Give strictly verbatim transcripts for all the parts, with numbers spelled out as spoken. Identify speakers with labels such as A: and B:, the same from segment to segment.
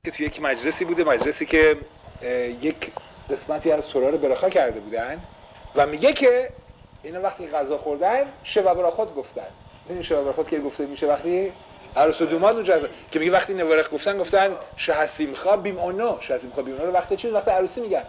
A: که توی یک مجلسی بوده، مجلسی که یک قسمتی از تورا رو برخا کرده بودن و میگه که اینا وقتی غذا خوردن شب براخود گفتن. این شب براخود که گفته میشه وقتی عروس و دوماد اونجا که میگه وقتی نوارخ گفتن گفتن شهسیمخا بیم اونو شهسیمخا بیم اونو وقتی چی وقتی عروسی میگن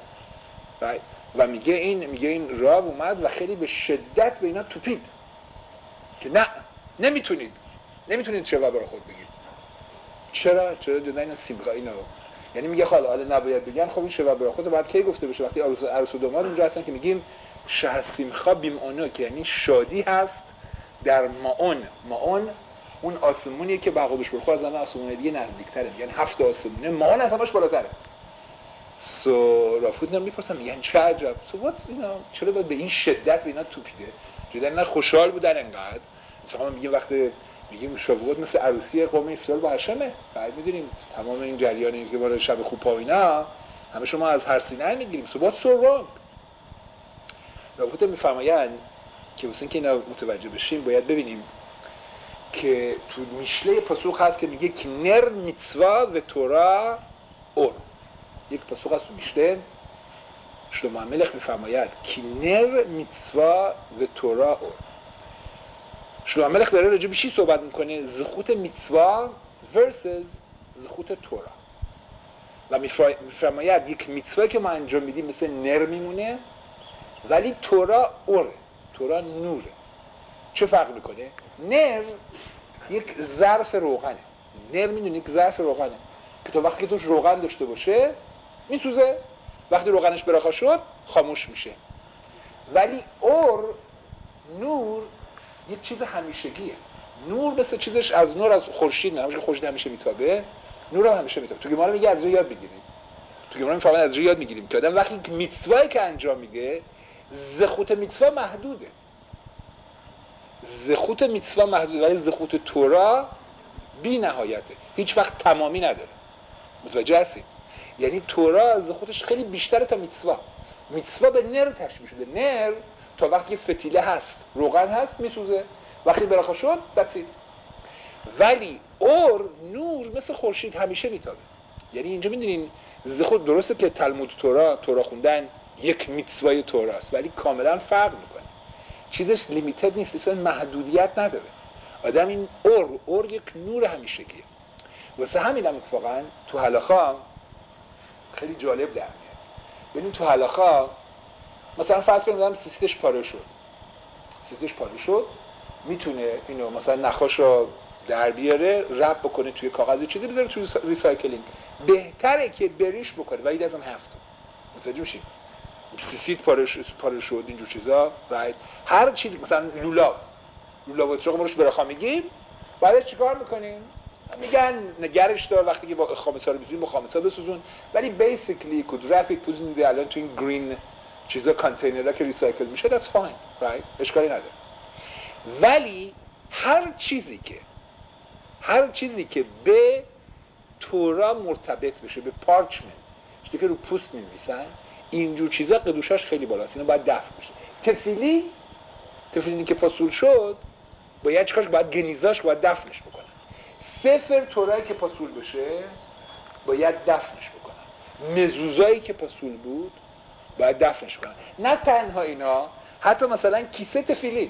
A: و میگه این میگه این راو اومد و خیلی به شدت به اینا توپید که نه نمیتونید نمیتونید شب براخود بگید. چرا چرا دادن این سیمخا اینو یعنی میگه حالا حالا نباید بگن. خب این شب براخود بعد کی گفته بشه وقتی عروس عروس و دوماد اونجا هستن که میگیم شهسیمخا بیم اونو که یعنی شادی هست در ماون. ماون اون آسمونیه که بقادش برخو از همه آسمون دیگه نزدیک‌تره، میگن هفت آسمونه ماون از همش بالاتره. سو رافود نم میپرسن میگن چه عجب سو وات اینا چرا باید به این شدت به اینا توپیده؟ جدا نه خوشحال بودن انقدر. مثلا میگیم وقتی میگیم شاووت مثل عروسی قوم اسرائیل با هشمه، بعد میدونیم تمام این جریانی که برای شب خوب پا اینا همه شما از هر سینه میگیریم. سو وات سو رانگ. رافود میفرمایند که واسه اینکه اینا متوجه بشیم باید ببینیم که تو میشله پاسخ هست که میگه که نر میتوا و تورا اور. یک پاسخ هست تو میشله شلومو الملخ میفرماید که نر میتوا و تورا اور. شلومو الملخ داره راجع به چی صحبت میکنه؟ زخوت میتوا versus زخوت تورا و میفرماید یک میتوا که ما انجام میدیم مثل نر میمونه ولی تورا اوره، تورا نوره. چه فرق میکنه؟ نر یک ظرف روغنه. نر میدونی یک ظرف روغنه که تو وقتی توش روغن داشته باشه میسوزه، وقتی روغنش براخا شد خاموش میشه. ولی اور نور یک چیز همیشگیه. نور مثل چیزش از نور از خورشید نه، خورشید همیشه میتابه، نور هم همیشه میتابه. تو گمارا میگه از روی یاد بگیرید. تو گمارا میفهمن از روی یاد میگیریم که آدم وقتی میتوایی که انجام میگه زخوت میتوا محدوده. زخوت میتوا محدوده ولی زخوت تورا بی نهایته، هیچ وقت تمامی نداره. متوجه هستی؟ یعنی تورا زخوتش خیلی بیشتره تا میتوا. میتوا به نر تشبیه شده. نر تا وقتی فتیله هست روغن هست میسوزه، وقتی براخا شد دتسید. ولی اور نور مثل خورشید همیشه میتابه. یعنی اینجا میدونین زخوت درسته که تلمود تورا تورا خوندن یک میتوای تورا است ولی کاملا فرق میکنه. چیزش لیمیتد نیست، اصلا محدودیت نداره. آدم این اور اور یک نور همیشگیه. واسه همین هم اتفاقا تو هلاخا خیلی جالب در میاد. ببین تو هلاخا مثلا فرض کنیم آدم سیستش پاره شد. سیستش پاره شد میتونه اینو مثلا نخاشو در بیاره، رب بکنه توی کاغذ چیزی بذاره توی ریسایکلینگ. بهتره که بریش بکنه ولی از اون هفت. متوجه میشید؟ سیستیت پاره پاره شد اینجور چیزا، رایت. هر چیزی مثلا لولاو لولاو چرا ما روش براخا میگیم، بعد چیکار میکنیم؟ میگن نگرش دار وقتی که با خامسا رو می‌سوزونی با خامسا بسوزون، ولی بیسیکلی could wrap it put in the الان تو این گرین چیزا کانتینرها که ریسایکل میشه that's fine right، اشکالی نداره. ولی هر چیزی که هر چیزی که به تورا مرتبط بشه، به پارچمنت چیزی که رو پوست می‌نویسن، اینجور چیزا قدوشاش خیلی بالاست، اینا باید دفن بشه. تفیلی تفیلی که پاسول شد باید چیکارش باید گنیزاش باید دفنش بکنن. سفر تورایی که پاسول بشه باید دفنش بکنن. مزوزایی که پاسول بود باید دفنش بکنن. نه تنها اینا، حتی مثلا کیسه تفیلین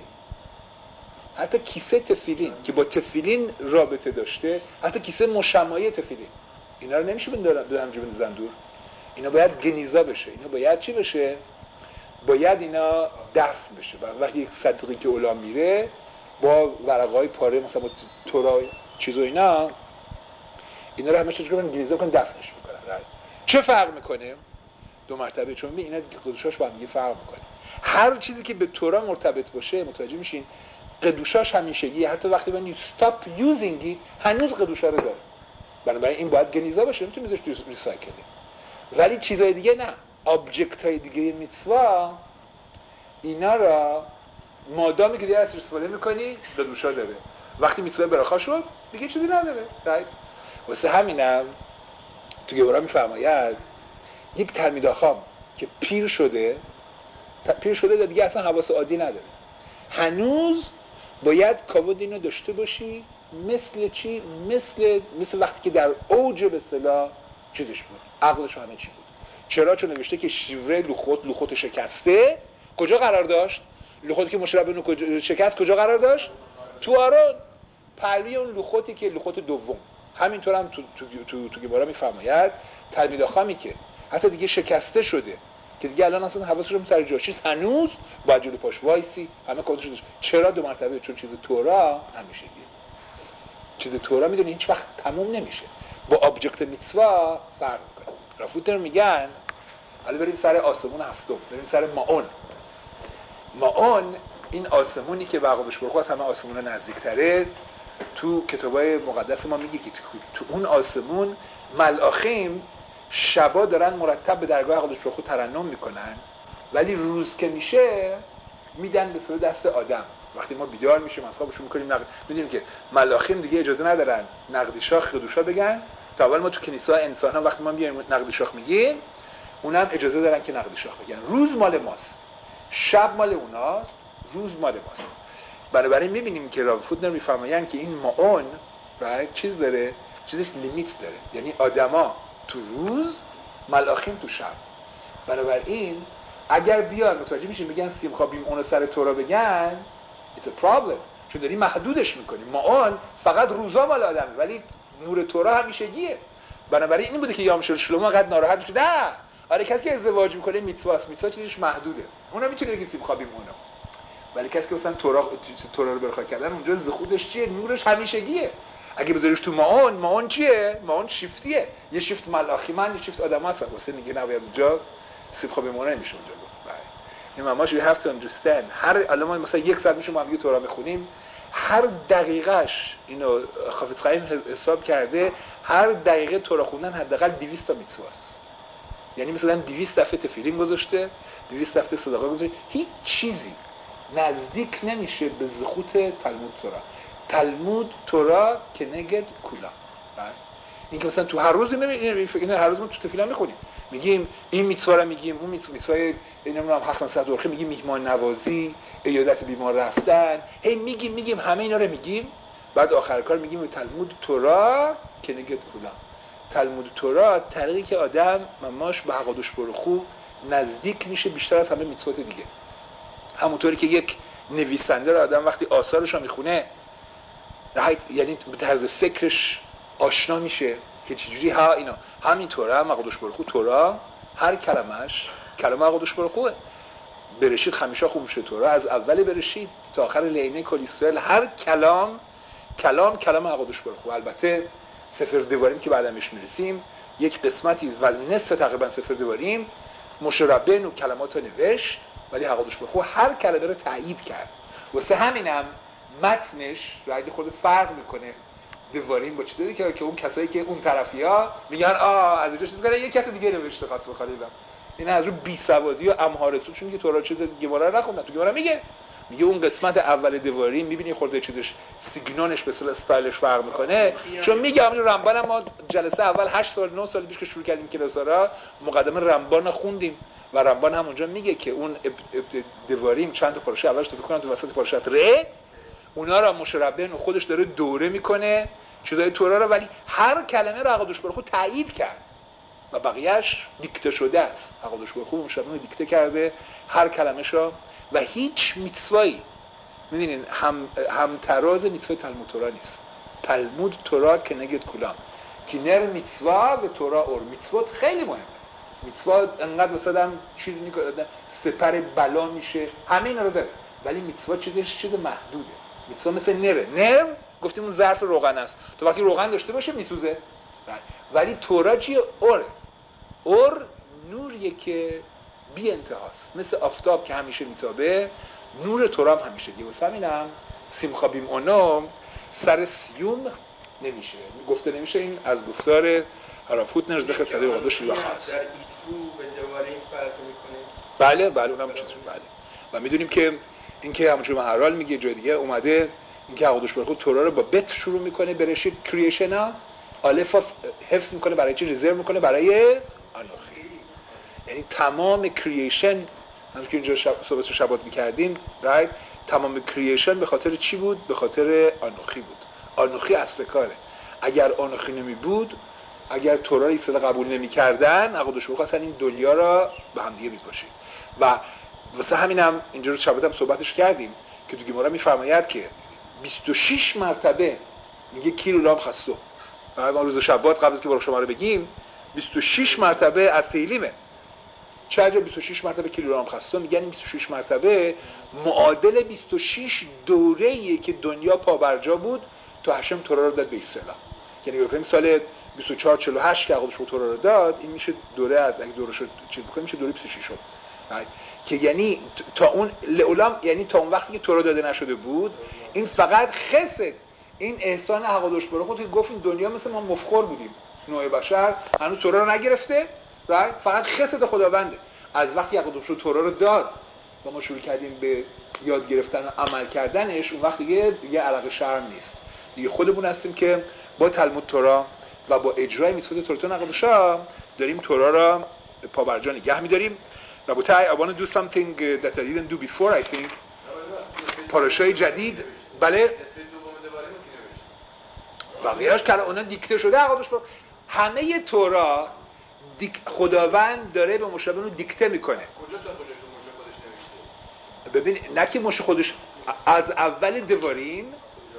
A: حتی کیسه تفیلین که با تفیلین رابطه داشته، حتی کیسه مشمعی تفیلین، اینا رو نمیشه بندارن دو همجا بندازن دور. اینا باید گنیزا بشه. اینا باید چی بشه؟ باید اینا دفن بشه. و وقتی یک صدقی که اولا میره با ورقای پاره مثلا با تورای چیز و اینا اینا رو همه چجوری کنن؟ گنیزا کنن دفنش میکنن. چه فرق میکنه؟ دو مرتبه. چون اینا قدوشاش با هم دیگه فرق میکنه. هر چیزی که به تورا مرتبط باشه متوجه میشین قدوشاش همیشگیه. حتی وقتی when you stop using it هنوز قدوشا رو داره. بنابراین این باید گنیزا باشه، نمیتونی بذارش تو ریسایکلینگ. ولی چیزای دیگه نه. آبجکت های دیگه میتوا اینا را مادامی که دیگه از استفاده میکنی قدوشا داره. وقتی میتوا براخا شد دیگه چیزی نداره. رایت. واسه همینم تو گورا میفرماید یک تلمید آخام که پیر شده پیر شده دیگه اصلا حواس عادی نداره، هنوز باید کاود اینو داشته باشی. مثل چی؟ مثل مثل وقتی که در اوج به اصطلاح چیزش بود، عقلش همه چی بود. چرا؟ چون نوشته که شیوه لوخوت لوخوت شکسته کجا قرار داشت؟ لوخوتی که مشرب بنو شکست کجا قرار داشت؟ تو آرون. پهلوی اون لوخوتی که لوخوت دوم. همینطور هم تو تو تو تو گمارا میفرماید تلمید خامی که حتی دیگه شکسته شده که دیگه الان اصلا حواسش رو سر جاش نیست، هنوز با جلوی پاش وایسی همه کارش شده. چرا؟ دو مرتبه. چون چیز تورا همیشه دیگه چیز تورا میدونی هیچ وقت تموم نمیشه، با ابجکت میتسوا فرق میکنه. رافوتر میگن حالا بریم سر آسمون هفتم، بریم سر ماون. ماون این آسمونی که به عقابش برخو از همه آسمون نزدیکتره، تو کتابای مقدس ما میگه که تو اون آسمون ملاخیم شبا دارن مرتب به درگاه عقابش برخو ترنم میکنن، ولی روز که میشه میدن به سوی دست آدم. وقتی ما بیدار میشیم از خوابشون میکنیم نقد، میدونیم که ملاخیم دیگه اجازه ندارن نقدی شاخ خدوشا بگن. تا اول ما تو کنیسا انسان ها وقتی ما میایم نقدی شاخ میگیم، اونم اجازه دارن که نقدی شاخ بگن. روز مال ماست، شب مال اوناست، روز مال ماست. بنابراین میبینیم که رافودنر میفرمایند که این ماون right چیز داره، چیزش لیمیت داره، یعنی آدما تو روز، ملاخیم تو شب. بنابراین اگر بیان متوجه میشین بگن سیمخا بیم اون سر تورا بگن it's a problem، چون داری محدودش میکنیم. ماون فقط روزا مال آدمه ولی نور تورا همیشگیه. بنابراین این بوده که یامشل شلومو قد ناراحت میشه. نه، آره کسی که ازدواج میکنه میتواست، میتوا چیزش محدوده، اونم میتونه بگه سیمخا بیم اونو. ولی کسی که مثلا تورا تورا رو برخا کردن اونجا زخودش چیه؟ نورش همیشگیه. اگه بذاریش تو ماون، ماون چیه؟ ماون شیفتیه، یه شیفت ملاخی من، یه شیفت آدم هست. واسه میگه نباید اونجا سیمخا بیم اونو نمیشه اونجا گفت. این ماماش you have to understand. هر الان مثلا یک ساعت میشه ما هم تورا میخونیم، هر دقیقهش اینو حافظ خیم حساب کرده، هر دقیقه تورا خوندن حداقل دویست تا میتسواست. یعنی مثلا دویست دفعه تفیلین گذاشته، دویست دفعه صدقه گذاشته. هیچ چیزی نزدیک نمیشه به زخوت تلمود تورا. تلمود تورا که نگد کلا. این که مثلا تو هر روز اینو هر روز ما تو تفیلین میخونیم، میگیم این میتسوا رو میگیم، اون میتسوای نمیدونم حق نصرت دورخه میگیم، میهمان نوازی، عیادت بیمار رفتن، هی میگیم میگیم همه اینا رو میگیم. بعد آخر کار میگیم تلمود تورا که نگد کلا. تلمود تورا طریقی که آدم مماش به حقادش برخو نزدیک میشه بیشتر از همه میتسوات دیگه. همونطوری که یک نویسنده رو آدم وقتی آثارش رو میخونه یعنی به طرز فکرش آشنا میشه که چجوری ها اینا همینطوره. هم حقادش برخو تورا هر کلمش کلمه حقادش برخوه. برشید خمیشا خوب میشه تورا، از اول برشید تا آخر لینه کلیسرائیل هر کلام کلام کلام حقادش برخو. البته سفر دواریم که بعدا بهش میرسیم یک قسمتی و نصف تقریبا سفر دواریم مشربن و کلمات رو نوشت، ولی حقادش برخو هر کلمه رو تایید کرد. واسه همینم متنش رایدی خود فرق میکنه دواریم با چیزی که که اون کسایی که اون طرفیا میگن آ از اینجا چیز میگن یک کس دیگه نوشته خاص بخواد. این از رو بی سوادی و امهارتون، چون که تورا چیز گمارا رو نخوندن. تو گمارا میگه میگه اون قسمت اول دواریم میبینی خورده چیزش سیگنونش به اصطلاح استایلش فرق میکنه. چون میگم رمبان ما جلسه اول هشت سال نه سال پیش که شروع کردیم کلاسا را مقدمه رمبان خوندیم و رمبان هم اونجا میگه که اون دواریم چند تا پارچه اولش تو بکنن تو وسط پارچه ر اونا را مشربن خودش داره دوره میکنه چیزای تورا رو، ولی هر کلمه رو حقادش برخو تایید کرد و بقیهش دیکته شده است. حقادش برخو مشربن دیکته کرده هر کلمه‌شو و هیچ میتسوایی میدونین هم هم تراز میتسوای تلمود تورا نیست. تلمود تورا که نگید کلام که نر میتسوا و تورا اور. میتسوات خیلی مهمه. میتسوا انقدر واسه چیز میکنه سپر بلا میشه همه اینا رو داره، ولی میتسوا چیزش چیز محدوده. میتسوا مثل نره. نر گفتیم اون ظرف روغن است، تو وقتی روغن داشته باشه میسوزه. ولی تورا چیه؟ اوره. اور نوریه که بی انتهاست، مثل آفتاب که همیشه میتابه. نور تورا هم همیشه گیه. واسه همینم سیمخا بیم اونم سر سیوم نمیشه گفته نمیشه. این از گفتار هرافوتنر ذکر صدی قدوش لیلاخ هست. بله بله اونم چیزی بله. و میدونیم که این که همونجور محرال میگه جای دیگه اومده این که حقادش برخود تورا رو با بت شروع میکنه، برشید کریشن ها الف حفظ میکنه برای چی؟ رزرو میکنه برای آنوخی. یعنی تمام کریشن همون که اینجا شب صحبت شبات میکردیم رایت تمام کریشن به خاطر چی بود؟ به خاطر آنوخی بود. آنوخی اصل کاره. اگر آنوخی نمی بود اگر تورا رو اصلا قبول نمی‌کردن حقوقش رو اصلا این دنیا را به هم دیگه می‌کشید. و واسه همینم اینجا رو شبات هم صحبتش کردیم که تو گیمارا میفرماید که بیست و شش مرتبه میگه کیلو لام خستو. بعد ما روز شبات قبل از که برای شما رو بگیم بیست و شش مرتبه از تیلیمه. چرا بیست و شش مرتبه کیلو لام خستو میگن بیست و شش مرتبه معادل بیست و شش دوره‌ایه که دنیا پابرجا بود تا هشم تورا رو داد به اسرائیل. یعنی بکنیم سال بیست و چهار چهل و هشت که عقبش تورا رو داد، این میشه دوره از اگه دوره شد چی بکنیم میشه دوره بیست و شش شد. که یعنی تا اون لعلام، یعنی تا اون وقتی که تورا داده نشده بود، این فقط خسد، این احسان حقادوش برای خود که گفتیم دنیا مثل ما مفخور بودیم، نوع بشر هنوز تورا رو نگرفته، فقط خسد خداونده. از وقتی حقادوش تورا رو داد و ما شروع کردیم به یاد گرفتن و عمل کردنش، اون وقت دیگه دیگه علاقه شرم نیست، دیگه خودمون هستیم که با تلمود تورا و با اجرای میثوات تورا نقدشا داریم تورا را پابرجا نگه می‌داریم. ربوتای I want to do something that I didn't do before I think. پاراشای جدید بله بقیه‌اش که اونا دیکته شده عقدش با همه تورا دیک... خداوند داره به مشابه اون دیکته میکنه.
B: کجا تا کجا مشه خودش نوشته؟
A: ببین نه که مشه خودش، از اول دواریم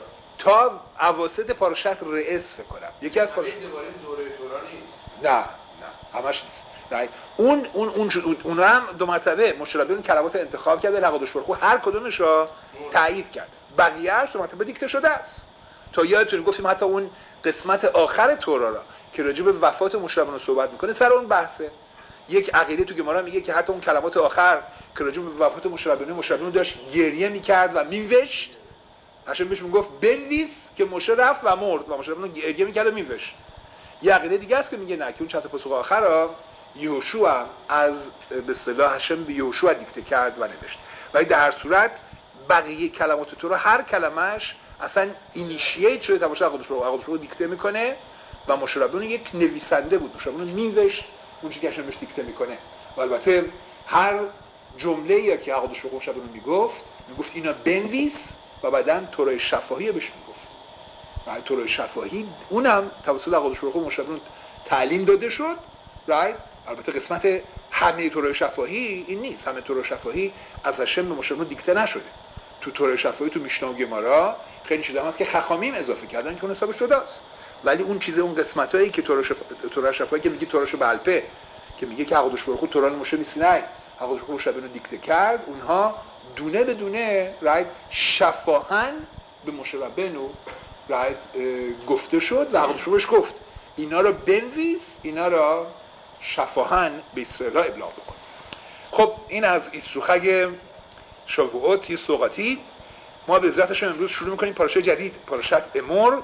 A: تا اواسط پاراشت رئیس فکر کنم یکی از
B: پاراشت دواریم دوره تورا نیست.
A: نه نه همش نیست. اون اون اون اون هم دو مرتبه مشابه اون کلمات انتخاب کرده لقادش برخو هر کدومش را تایید کرده، بقیه‌اش دو مرتبه دیکته شده است. تا یادتون گفتیم حتی اون قسمت آخر تورا را که راجع به وفات مشابه صحبت میکنه سر اون بحثه. یک عقیده تو گمارا میگه که حتی اون کلمات آخر که راجع به وفات مشابه مشابه داشت گریه میکرد و میوشت، هاشم بهش میگفت بنویس که مشه رفت و مرد و مشابه گریه میکرد و میوشت. یه عقیده دیگه است که میگه نه که اون چند تا پاسخ آخر را یهوشوا از به اصطلاح هاشم به یهوشوا دیکته کرد و نوشت. ولی در هر صورت بقیه کلمات تورا هر کلمش اصلا اینیشییت شده تا باشه عقدش رو عقدش رو دیکته میکنه و مشابه یک نویسنده بود، مشابه میوشت اون چیزی که هاشم بهش دیکته میکنه. و البته هر جمله‌ای که عقدش رو مشابه میگفت میگفت اینا بنویس و بعداً تورای شفاهی بهش میگفت. و تورای شفاهی اونم توسط عقدش رو مشابه تعلیم داده شد. رایت البته قسمت همه تورای شفاهی این نیست، همه تورای شفاهی از هاشم به مشابه دیکته نشده. تو تورای شفاهی تو میشنا و گمارا خیلی چیزا هست که خخامیم اضافه کردن که اون حسابش شده است. ولی اون چیز اون قسمتایی که تورای شف... تورای شفاهی که میگه توراشو بالپه که میگه که عقدش برخو تورا مشه میسینای عقدش برخو مشابه رو دیکته کرد، اونها دونه به دونه رایت شفاهن به مشابه نو رایت گفته شد و عقدش بهش گفت اینا رو بنویس، اینا رو شفاهن به اسرائیل ابلاغ بکن. خب این از ایسروخگ شاووت یه سوقاتی. ما به عزتش امروز شروع میکنیم پاراشای جدید، پاراشت امور.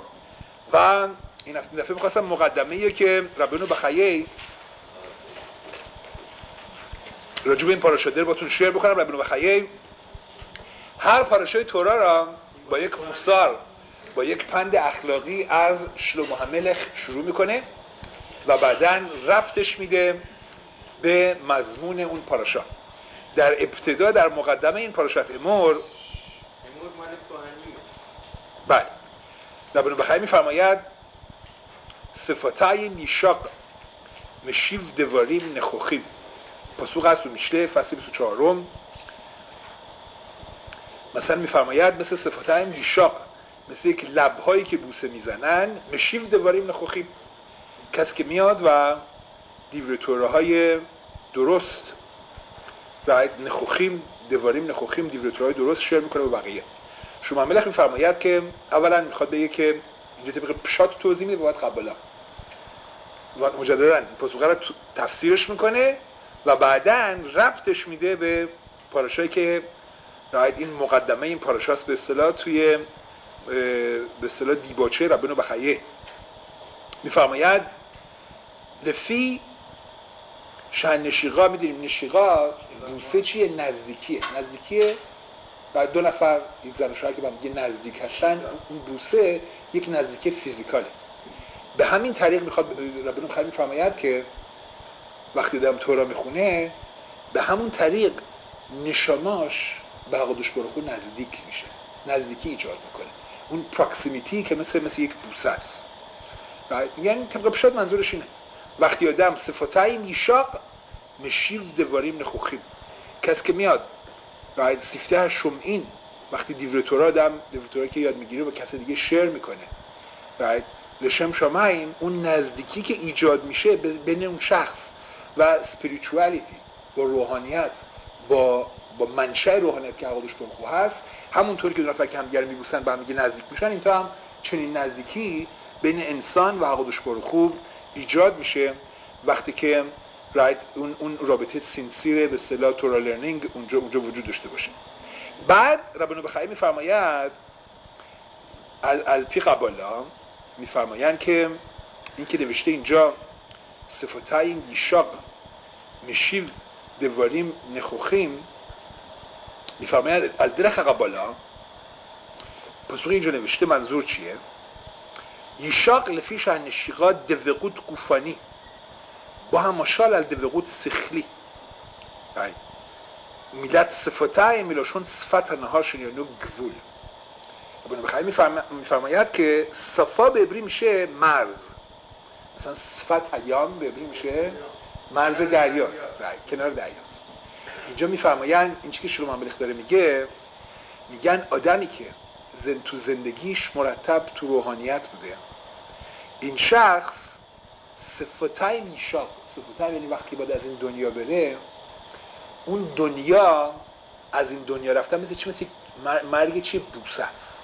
A: و این دفعه میخواستم مقدمه‌ای که ربنا بخیه راجع به این پاراشا در باتون شیر بکنم. ربنا بخیه هر پاراشای تورا را با یک موسار، با یک پند اخلاقی از شلومو هملخ شروع میکنه و بعداً ربطش میده به مضمون اون پاراشا. در ابتدا در مقدمه این پاراشت امور
B: امور مال کهنی
A: بله ربنا بخیه میفرماید صفاتای میشاق مشیو دواریم نخوخیم. پاسوق هست تو میشله فصل بیست و چهارم مثلا میفرماید مثل صفاتای میشاق، مثل یک لبهایی که بوسه میزنن، مشیو دواریم نخوخیم، کسی که میاد و دیورتوره های درست رایت نخوخیم دواریم نخوخیم دیورتوره های درست شیر میکنه به بقیه. شما ملخ میفرماید که اولا میخواد بگه که اینجا طبق پشات توضیح میده باید قبلا و مجددا پاسوقه رو تفسیرش میکنه و بعداً ربطش میده به پاراشایی که رایت این مقدمه این پاراشاست به اصطلاح توی به اصطلاح دیباچه ربنا بخیه. میفرماید لفی شن نشیقا، میدونیم نشیقا بوسه چیه؟ نزدیکیه. نزدیکیه و دو نفر یک زن و شوهر که با هم دیگه نزدیک هستن، اون بوسه یک نزدیکی فیزیکاله. به همین طریق میخواد ربنا بخیه میفرماید که وقتی دارم تورا میخونه به همون طریق نشاناش به حقادش برخو نزدیک میشه، نزدیکی ایجاد میکنه، اون پراکسیمیتی که مثل مثل یک بوسه است. میگن طبق پشت منظورش اینه وقتی آدم صفتای میشاق مشیر دواریم نخوخیم کسی که میاد راید سیفته شمعین وقتی دیورتورا آدم دیورتورا که یاد میگیره با کسی دیگه شیر میکنه راید لشم شمایم اون نزدیکی که ایجاد میشه بین اون شخص و spirituality با روحانیت با با منشأ روحانیت که عقلش پرخو هست همونطوری که دو نفر که همدیگر میبوسن با هم دیگه نزدیک میشن اینطور هم چنین نزدیکی بین انسان و عقلش پرخو ایجاد میشه وقتی که رایت اون اون رابطه سینسیر به اصطلاح تورا لرنینگ اونجا اونجا وجود داشته باشه. بعد ربنا بخاری میفرماید الپی قبالا میفرمایند که این که نوشته اینجا صفتای یشاق مشیل دواریم نخوخیم میفرماید الدرخ قبالا پس اینجا نوشته منظور چیه؟ یشاق لفیش هنشیقات دوقود گوفانی با هم مشال الدوقود سخلی میلت صفتای میلاشون صفت نهاشون یا نو گوول ابن بخاری میفرماید که صفا به عبری میشه مرز مثلا صفت ایام به عبری میشه مرز دریاست کنار دریاست اینجا میفرمایند این چیزی که شلوم الملک داره میگه میگن آدمی که زن تو زندگیش مرتب تو روحانیت بوده این شخص صفتای میشاق صفتای یعنی وقتی باید از این دنیا بره اون دنیا از این دنیا رفتن مثل چی مثل مرگ چی بوسه است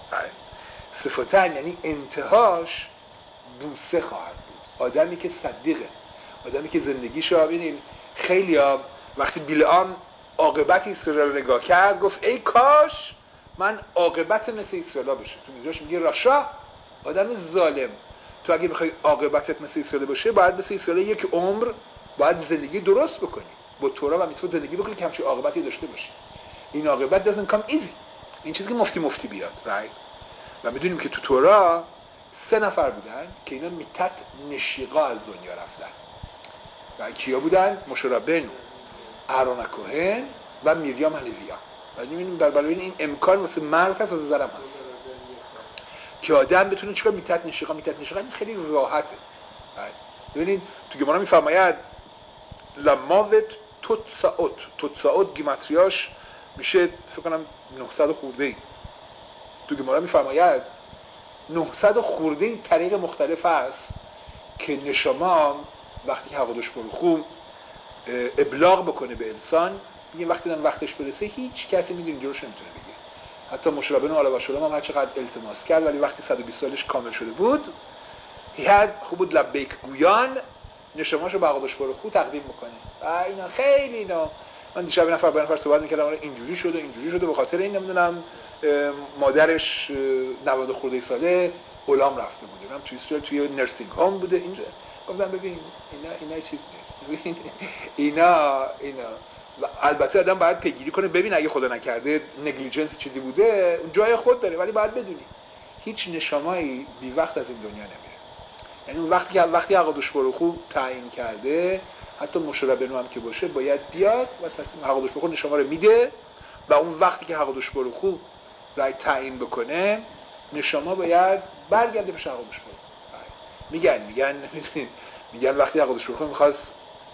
A: صفتای یعنی انتهاش بوسه خواهد بود آدمی که صدیقه آدمی که زندگیشو ببینید خیلی ها وقتی بلعام عاقبت اسرائیل رو نگاه کرد گفت ای کاش من عاقبت مثل اسرائیل بشه تو میگوش میگه راشا آدم ظالم تو اگه میخوای عاقبتت مثل اسرائیل باشه باید مثل اسرائیل یک عمر باید زندگی درست بکنی با تورا و میتوت زندگی بکنی که همچین عاقبتی داشته باشی این عاقبت doesn't come easy این چیزی که مفتی مفتی بیاد right و میدونیم که تو تورا سه نفر بودن که اینا میتت نشیقا از دنیا رفتن و کیا بودن؟ موشه ربنو اهرون کوهن و میریام حلویا و میبینیم در برای این امکان واسه مرد هست واسه زرم هست که آدم بتونه چیکار میتت نشیقا میتت نشیقا این خیلی راحته ببینید تو گمارا میفرماید لماوت توتساوت توتساوت گیماتریاش میشه فکر کنم نهصد خورده ای تو گمارا میفرماید نهصد خورده ای طریق مختلف هست که نشما وقتی که حقودش برخوم ابلاغ بکنه به انسان میگه وقتی دن وقتش برسه هیچ کسی میدونه اینجا روش نمیتونه بگه حتی موشه ربنو علیه السلام هم هر چقدر التماس کرد ولی وقتی صد و بیست سالش کامل شده بود هیاد خوب بود لبیک گویان نشماشو به حقودش برخو تقدیم بکنه و اینا خیلی اینا من دیشب یه نفر با نفر صحبت می‌کردم اینجوری شده اینجوری شده به خاطر این نمیدونم مادرش نود خورده ساله غلام رفته بوده من توی سوال توی نرسینگ هوم بوده اینجا گفتم ببین اینا اینا چیز نیست اینا اینا البته آدم باید پیگیری کنه ببین اگه خدا نکرده نگلیجنس چیزی بوده اون جای خود داره ولی باید بدونی هیچ نشامایی بی وقت از این دنیا نمیره یعنی اون وقتی که وقتی عقدش برخو تعیین کرده حتی موشه ربنو هم که باشه باید بیاد و تصمیم عقدش برخو نشما رو میده و اون وقتی که عقدش برخو رای تعیین بکنه نشما باید برگرده به عقدش برخو میگن میگن میگن وقتی عقدش برخو میخواست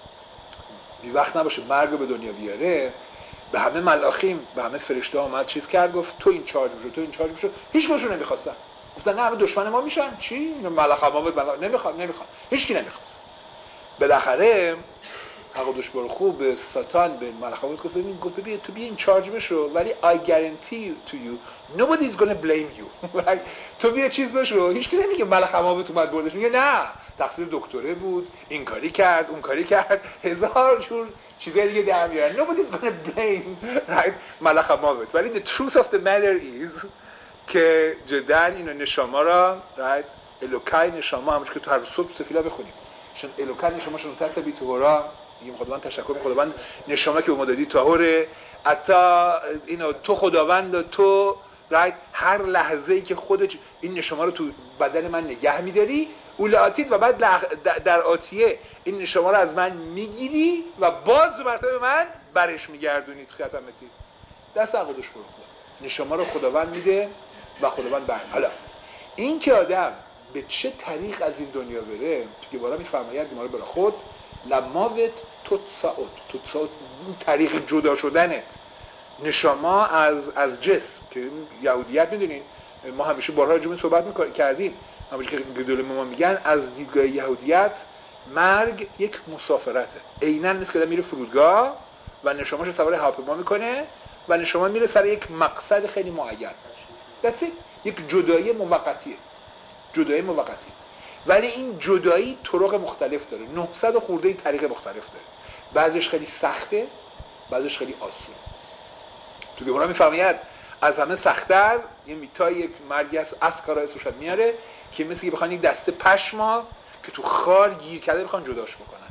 A: بی وقت نباشه مرگ رو به دنیا بیاره به همه ملاخیم به همه فرشته ها اومد چیز کرد گفت تو این چارج بشو تو این چارج بشو هیچ کدومشون نمیخواستن گفتن نه همه دشمن ما میشن چی اینو ملخ همامت ملخ نمیخواد نمیخواد هیچ کی نمیخواست بالاخره عقدش برخو به ساتان به ملخ همامت گفت ببین گفت ببین تو بیا این چارج بشو ولی I guarantee to you nobody is going to blame you تو بیا چیز بشو هیچ کی نمیگه ملخ همامت اومد بردش میگه نه تقصیر دکتره بود این کاری کرد اون کاری کرد هزار جور چیزای دیگه در میارن nobody's gonna blame right ملخ همامت ولی the truth of the matter is که جدا اینو نشما را right الوکای نشما همونش که تو هر صبح سفیلا بخونیم چون الوکای نشما شون تحت بی تورا میگیم خداوند تشکر می‌کنم خداوند نشما که به ما دادی طاهره حتی اینو تو خداوند تو right هر لحظه‌ای که خودت این نشما رو تو بدن من نگه می‌داری اولاتید و بعد در آتیه این نشما رو از من میگیری و باز مرتبه به من برش میگردونید ختمتی دست عقدش برو نشما رو خداوند میده و خداوند بر حالا این که آدم به چه طریق از این دنیا بره، تو گمارا میفرماید گمارا برا خود لماوت توتساوت توتساوت این طریق جدا شدنه نشما از از جسم که یهودیت میدونین ما همیشه بارها راجع به صحبت میکردیم، همیشه که گدول ما میگن از دیدگاه یهودیت مرگ یک مسافرته، عیناً مثل که آدم میره فرودگاه و نشماش سوار هواپیما میکنه و نشما میره سر یک مقصد خیلی معین. That's it. یک جدایی موقتیه، جدایی موقتی. ولی این جدایی طرق مختلف داره، نهصد خورده طریق مختلف داره، بعضیش خیلی سخته، بعضیش خیلی آسونه. تو گمارا میفرماید از همه سخت‌تر یه میتای یک مرگی از اسکارا اسمش میاره که مثل که بخوان یک دسته پشما که تو خار گیر کرده بخوان جداش بکنن،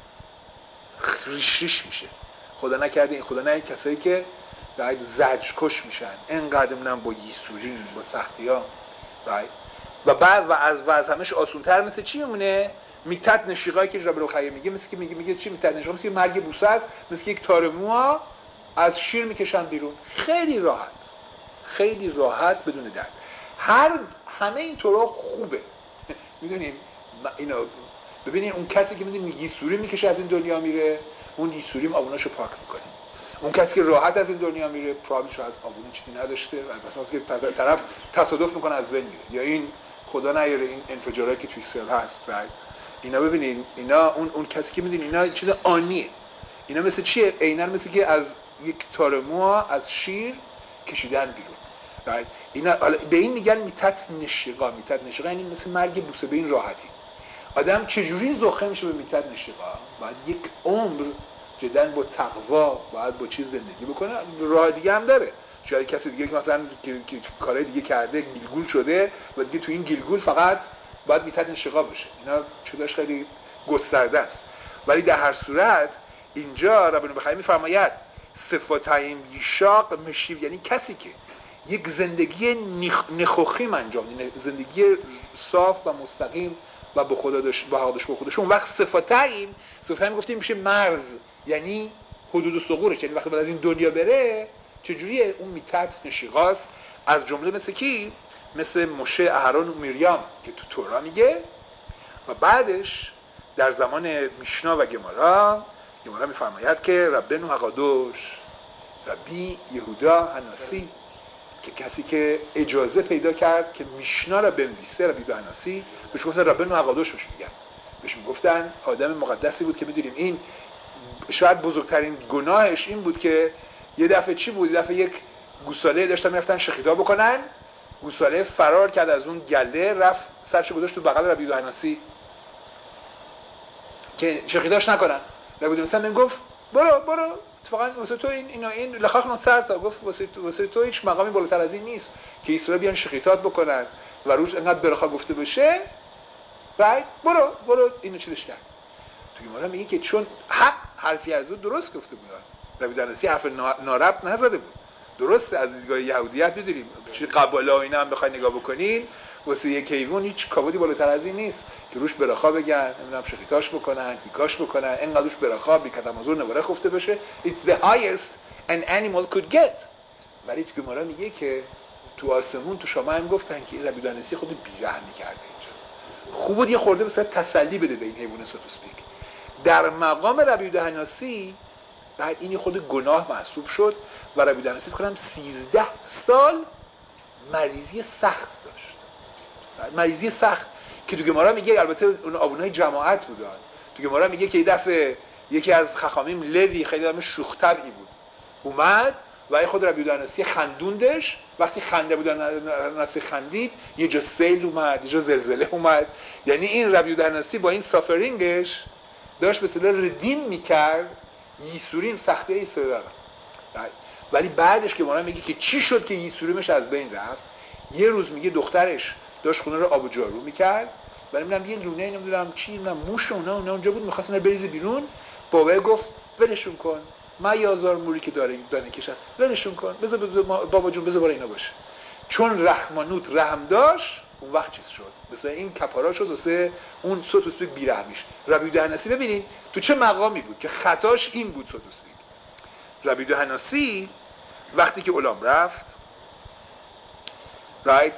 A: ریش ریش میشه. خدا نکرده این، خدا نه کسایی که باید زجر کش میشن اینقدر منم با یسورین با سختی ها right. و بعد و از و از همش آسونتر مثل چی میمونه؟ میتت نشیقایی که جناب الخیر میگه، مثل که میگه میگه چی میتت نشیقا، مثل که مرگ بوسه است، مثل که یک تار موها از شیر میکشن بیرون، خیلی راحت، خیلی راحت بدون درد. هر همه این طرق خوبه. میدونیم اینا ببینین اون کسی که میدونیم یسوری میکشه از این دنیا میره، اون یسوریم آبوناشو پاک میکنه. اون کسی که راحت از این دنیا میره پرابل شاید آبونه چیزی نداشته و مثلا که طرف تصادف میکنه از بین میره، یا این خدا نیاره این انفجارایی که توی اسرائیل هست بعد اینا ببینین اینا اون اون کسی که میدونین اینا چیز آنیه. اینا مثل چیه؟ عیناً مثل که از یک تار مو از شیر کشیدن بیرون. بعد اینا به این میگن میتت نشقا. میتت نشقا یعنی مثل مرگ بوسه به این راحتی. آدم چجوری زخم میشه به میتت نشقا؟ بعد یک عمر جداً با تقوا باید با چیز زندگی بکنه. راه دیگه هم داره، شاید کسی دیگه که مثلا که, که کارهای دیگه کرده گیلگول شده و دیگه تو این گیلگول فقط باید میتت نشقا بشه. اینا چوداش خیلی گسترده است. ولی در هر صورت اینجا ربنا بخیر میفرماید صفاتایم یشاق مشیب، یعنی کسی که یک زندگی نخوخیم انجام میده، زندگی صاف و مستقیم و با خدا داشت با حقش با خودش. اون وقت صفاتایم صفاتایم گفتیم میشه مرز، یعنی حدود و ثغورش، یعنی وقتی بعد از این دنیا بره چجوریه اون میتت نشیقاست. از جمله مثل کی؟ مثل موشه، اهرون و میریام که تو تورا میگه. و بعدش در زمان میشنا و گمارا گمارا میفرماید که ربنا هقادوش ربی یهودا هناسی، که کسی که اجازه پیدا کرد که میشنا را بنویسه، ربی به هناسی بهش گفتن ربنا هقادوش بهش میگن، بهش میگفتن آدم مقدسی بود که میدونیم این شاید بزرگترین گناهش این بود که یه دفعه چی بود؟ یه دفعه یک گوساله داشتن میرفتن شخیدا بکنن، گوساله فرار کرد از اون گله، رفت سرش گذاشت تو بغل ربی به هناسی که شخیداش نکنن. ربی مثلا من گفت برو برو اتفاقا واسه تو این اینا این لخاخ نوتسر تا گفت واسه تو واسه تو هیچ مقامی بالاتر از این نیست که اسرائیل بیان شخیتات بکنن و روش انقدر برخا گفته بشه. رایت برو برو اینو چیزش کرد. تو گمارا میگه که چون حق حرفی از او درست گفته بود، ربی دانسی حرف نارب نزده بود، درسته. از دیدگاه یهودیت می‌دونیم چه قبالا اینا هم بخواید نگاه بکنین واسه یک حیوان هیچ کابودی بالاتر از این نیست که روش برخا بگن، نمیدونم شخیتاش بکنن، هیکاش بکنن، اینقدر روش برخا بی کتمازور نواره خفته بشه. It's the highest an animal could get. ولی تو گمارا میگه که تو آسمون تو شما هم گفتن که این ربی دانسی خود بی‌رحمی کرده اینجا. خوب بود یه خورده مثلا تسلی بده به این حیوان سوتوسپیک. در مقام ربی دانسی بعد این خود گناه محسوب شد و ربی دانسی فکر کنم سیزده سال مریضی سخت داشت. مریضی سخت که تو گمارا میگه، البته اون آوونای جماعت بودن، تو گمارا میگه که یه دفعه یکی از خخامیم لوی خیلی آدم شوخ طبعی بود اومد و خود ربی دانسی خندوندش. وقتی خنده بود دانسی خندید یه جا سیل اومد، یه جا زلزله اومد. یعنی این ربی دانسی با این سافرینگش داشت به اصطلاح ردیم میکرد یسوریم سخته ایسرائیل. ولی بعدش که ما میگه که چی شد که یسوریمش از بین رفت، یه روز میگه دخترش داشت خونه رو آب و جارو میکرد ولی میگم یه لونه نمیدونم چی نمیدونم موش اونا اونا اونجا بود می‌خواستن بریزه بیرون. بابا گفت ولشون کن، ما یازار موری که داره دانه کشد ولشون کن، بذار بابا جون بذار برای اینا باشه. چون رحمانوت رحم داشت اون وقت چیز شد، مثلا این کپارا شد واسه اون سوتوسپیک بیرحمیش. ربی دهنسی ببینین تو چه مقامی بود که خطاش این بود. سوتوسپیک ربی دهنسی وقتی که علام رفت رایت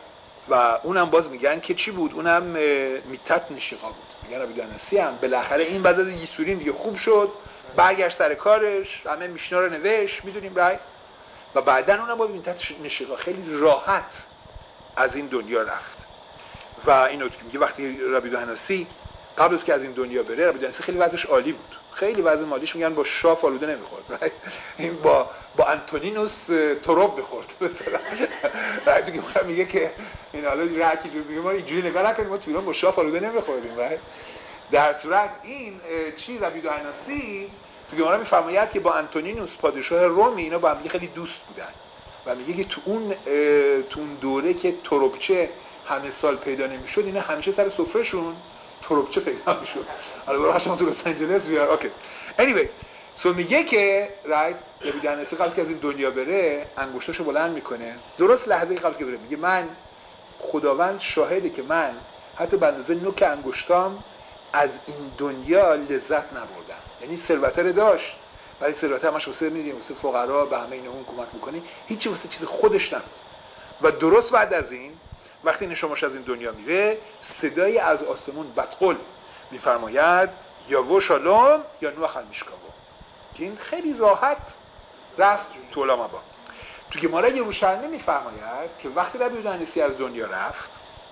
A: و اونم باز میگن که چی بود؟ اونم میتت نشیقا بود. میگن ربی دانسی هم بالاخره این بعد از یسورین دیگه خوب شد، برگشت سر کارش، همه میشنا رو نوشت، میدونیم رای، و بعدن اونم با میتت نشیقا خیلی راحت از این دنیا رفت. و اینو که میگه وقتی ربی دانسی قبل از که از این دنیا بره، ربی دانسی خیلی وضعش عالی بود، خیلی وضع مالیش میگن با شاف آلوده نمیخورد، این با با انتونینوس تروب میخورد مثلا. رای تو که میگه که این حالا رکی جو میگه ما اینجوری نگاه نکنیم، ما تو ایران با شاف آلوده نمیخوردیم. رای در صورت این چی ربی دانسی تو گمارا میفرماید که با انتونینوس پادشاه روم اینا با هم خیلی دوست بودن و میگه که تو اون تو اون دوره که تروبچه همه سال پیدا نمیشد، اینا همیشه سر سفرهشون تروبچه پیدا میشد. حالا برای شما تو لس آنجلس بیار. اوکی anyway سو میگه که رایت ربی دانسی قبل از که از این دنیا بره انگشتاشو بلند میکنه، درست لحظه قبل از که بره میگه من خداوند شاهده که من حتی به اندازه نوک انگشتام از این دنیا لذت نبردم. یعنی ثروت رو داشت ولی ثروت همش واسه میدیم واسه فقرا به همه اینا اون کمک میکنه، هیچی واسه چیز خودش نبود. و درست بعد از این وقتی نشماش از این دنیا میره، صدای از آسمون بدقل میفرماید یا و شالوم یا نوح میشکاو، که این خیلی راحت رفت تو علامبا. تو گمارا یروشلمی میفرماید که وقتی ربی دانسی از دنیا رفت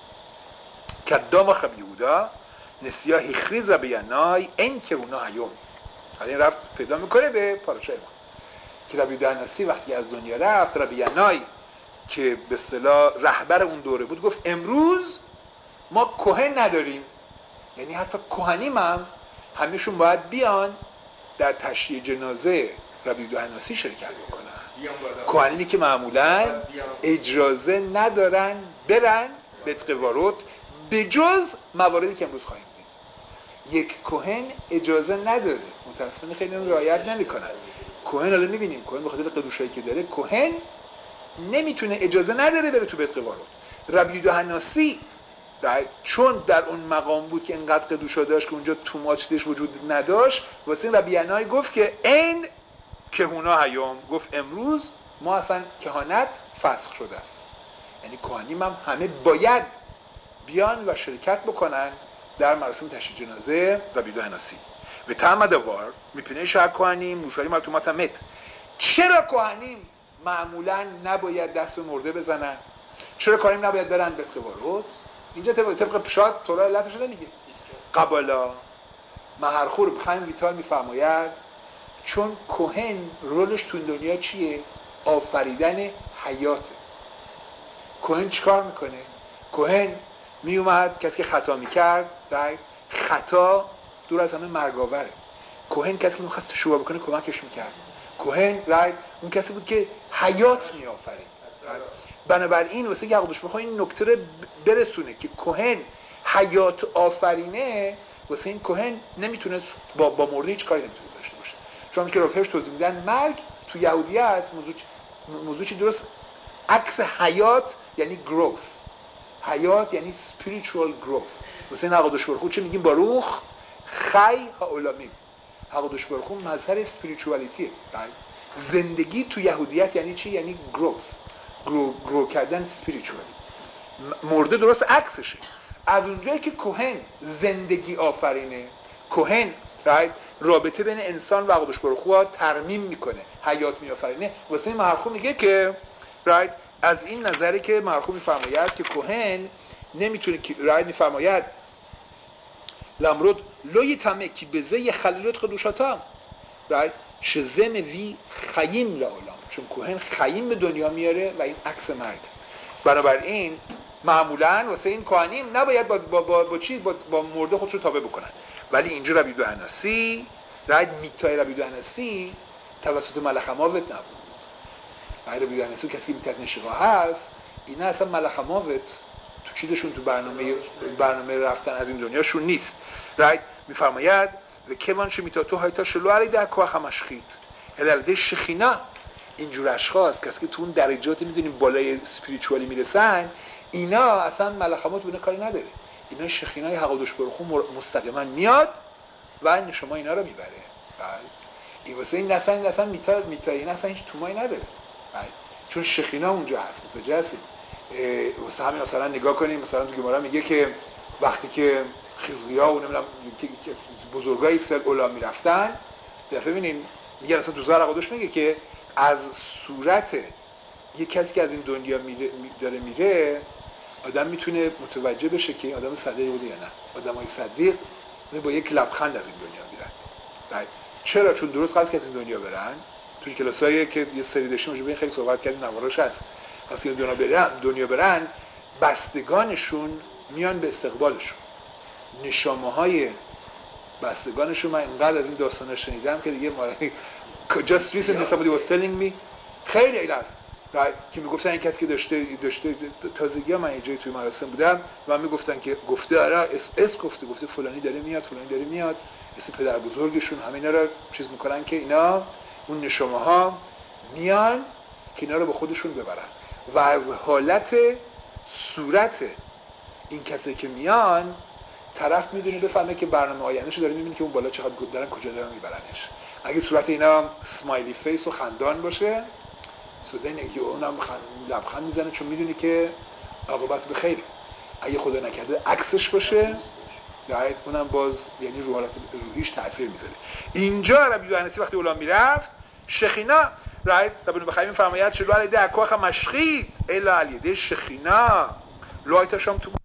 A: کدام خب یهودا نسیا هیخریز به ینای این که اونا هیوم، حالا این رفت پیدا میکنه به پاراشای ما که ربی دانسی وقتی از دنیا رفت، ربی ینای که به اصطلاح رهبر اون دوره بود گفت امروز ما کهن نداریم، یعنی حتی کهنیم هم همهشون باید بیان در تشییع جنازه ربی دانسی شرکت بکنن. کهنیمی که معمولا اجازه ندارن برن بیت قوارت به جز مواردی که امروز خواهیم دید. یک کهن اجازه نداره، متاسفانه خیلی اون رعایت نمیکنن. کهن حالا میبینیم کهن به خاطر قدوشایی که داره کهن نمیتونه، اجازه نداره بره تو بیت قوارت. ربی دانسی چون در اون مقام بود که اینقدر قدوشا داشت که اونجا توماچتش وجود نداشت، واسه این ربی ینای گفت که این کهونا هیوم، گفت امروز ما اصلا کهانت فسخ شده است، یعنی کهانیم هم همه باید بیان و شرکت بکنن در مراسم تشییع جنازه ربی دانسی. و تعمدوار میپینه شهر کهانیم موشاری مرتومات مت. چرا کهانیم معمولا نباید دست به مرده بزنن؟ چرا کهانیم نباید برن بیت قوارت؟ اینجا طبق پشات تورا علتش نمیگه. قبالا مهرخور بخیم ویتال میفرماید چون کهن رولش تو دنیا چیه؟ آفریدن حیاته. کهن چیکار میکنه؟ کهن میومد کسی که خطا میکرد، رایت خطا دور از همه مرگاوره. کهن کسی که میخواست شروع بکنه کمکش میکرد. کهن رایت اون کسی بود که حیات میآفرید. بنابراین واسه که عقدش بخواه این نکته رو برسونه که کهن حیات آفرینه، واسه این کهن نمیتونه با, با مرده هیچ کاری نمیتونه داشته باشه. چون که رافرش توضیح میدن مرگ تو یهودیت موضوع موضوع چی درست عکس حیات یعنی growth. حیات یعنی spiritual growth. واسه این عقدش برخود چه میگیم باروخ خی ها اولامی. عقدش برخود مظهر spiritualityه. زندگی تو یهودیت یعنی چی؟ یعنی growth. گرو, گرو کردن سپیریچوالی. مرده درست عکسشه. از اونجایی که کهن زندگی آفرینه، کهن رایت رابطه بین انسان و عقدش برخوا ترمیم میکنه، حیات میآفرینه، واسه این مهرخو میگه که رایت از این نظری که مهرخو میفرماید که کهن نمیتونه که رایت میفرماید لامرود لوی تمه کی بزه خلیلت قدوشاتام رایت شزم وی خیم لعالم، چون کهن خیم به دنیا میاره و این عکس مرگ. بنابراین معمولاً واسه این کهنیم نباید با با با, با چی با, با مرده خودشو تابع بکنن، ولی اینجا ربی دانسی رایت میتای ربی دانسی توسط ملخ ماوت نبود. ربی دانسی کسی که میتات نشقا هست، اینا اصلا ملخ ماوت تو چیزشون تو برنامه برنامه رفتن از این دنیاشون نیست. رایت میفرماید و کمان شمیتا تو هایتا شلو علی در کوخ مشخیت هلالده شخینا. اینجور اشخاص کسی که تو اون درجات میدونیم بالای اسپریچوالی میرسن، اینا اصلا ملخمات بونه کاری نداره. اینا شخینای حقادش برخو مستقیما میاد و نشما اینا رو میبره. بله این واسه این اصلا اصلا میتا میتا این اصلا هیچ تومایی نداره. بله چون شخینا اونجا هست. متوجه هستید؟ واسه همین مثلا نگاه کنیم، مثلا تو گمارا میگه که وقتی که خزقیا و نمیدونم بزرگای اسرائیل اولا میرفتن، دفعه ببینیم میگه اصلا تو زهر قدوش میگه که از صورت یک کسی که از این دنیا میره داره میره آدم میتونه متوجه بشه که این آدم صادقی بوده یا نه. آدمای صادق با یک لبخند از این دنیا میرن. right. چرا؟ چون درست قصد که از این دنیا برن. توی کلاسایی که یه سری داشتیم راجع به این خیلی صحبت کردیم، نواراش هست. واسه این دنیا برن، دنیا برن بستگانشون میان به استقبالشون. نشامه‌های بستگانشون، من اینقدر از این داستانا شنیدم که دیگه ما just recently somebody was telling me خیلی ایل است right. که میگفتن این کسی که داشته داشته تازگی ها من اینجای توی مراسم بودم و میگفتن که گفته آره اس اس گفته گفته فلانی داره میاد فلانی داره میاد، اسم پدر بزرگشون همه اینا رو چیز میکنن که اینا اون نشامه ها میان که اینا رو به خودشون ببرن و از حالت صورت این کسی که میان طرف میدونه بفهمه که برنامه آیندهشو داره، میبینه که اون بالا چقدر دارن کجا دارن میبرنش. اگه صورت اینا اسمایلی فیس و خندان باشه سودن که اونم لبخند میزنه چون میدونه که عاقبت به خیره. اگه خدا نکرده عکسش باشه رایت اونم باز یعنی رو حالت روحیش تاثیر میذاره. اینجا ربی یوحنسی وقتی اولام میرفت شخینا رایت ربی بخیر میفرماید شلو علی ده کوخ مشخیت الا علی شخینا لایتاشم تو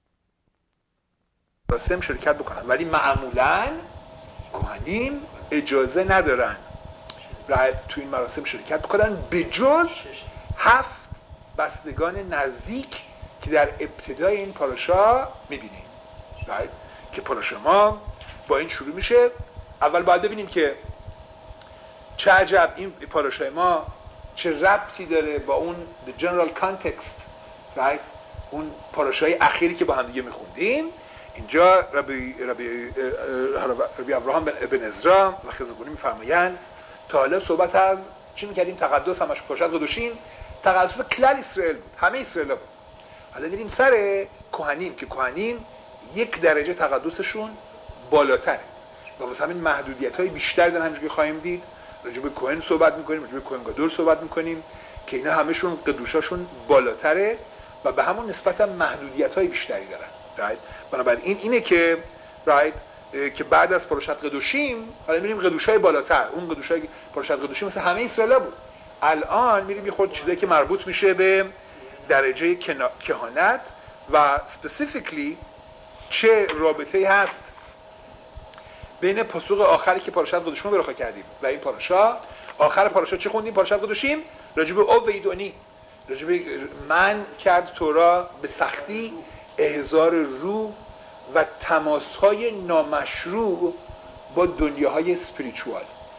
A: مراسم شرکت بکنن، ولی معمولاً کهنیم اجازه ندارن رایت تو این مراسم شرکت بکنن به جز هفت بستگان نزدیک که در ابتدای این پاراشا میبینیم رایت که پاراشا ما با این شروع میشه. اول باید ببینیم که چه عجب این پاراشای ما چه ربطی داره با اون the general context رایت اون پاراشای اخیری که با هم دیگه میخوندیم. اینجا ربی ربی ربی ابراهام بن عزرا و خزقونی میفرمایند تا حالا صحبت از چی میکردیم؟ تقدس همش پارشات قدوشیم، تقدس کلال اسرائیل بود، همه اسرائیل بود. حالا میریم سر کهنیم که کهنیم یک درجه تقدسشون بالاتره و واسه همین محدودیت‌های بیشتر دارن. همونجوری خواهیم دید راجع به کهن صحبت می‌کنیم، راجع به کهن گادول صحبت می‌کنیم که اینا همشون قدوشاشون بالاتره و به همون نسبت هم محدودیت‌های بیشتری دارن. رایت بنابراین این اینه که رایت که بعد از پارشات قدوشیم حالا میریم قدوشای بالاتر. اون قدوشای پارشات قدوشیم مثل همه اسرائیل بود. الان میریم یه خود چیزایی که مربوط میشه به درجه کهانت و اسپسیفیکلی چه رابطه‌ای هست بین پاسخ آخری که پارشات قدوشیم رو برخا کردیم و این پاراشا. آخر پاراشا چه خوندیم؟ پارشات قدوشیم راجع به او ویدونی، راجع به من کرد تورا به سختی احضار روح و تماس‌های نامشروع با دنیاهای اسپریچوال.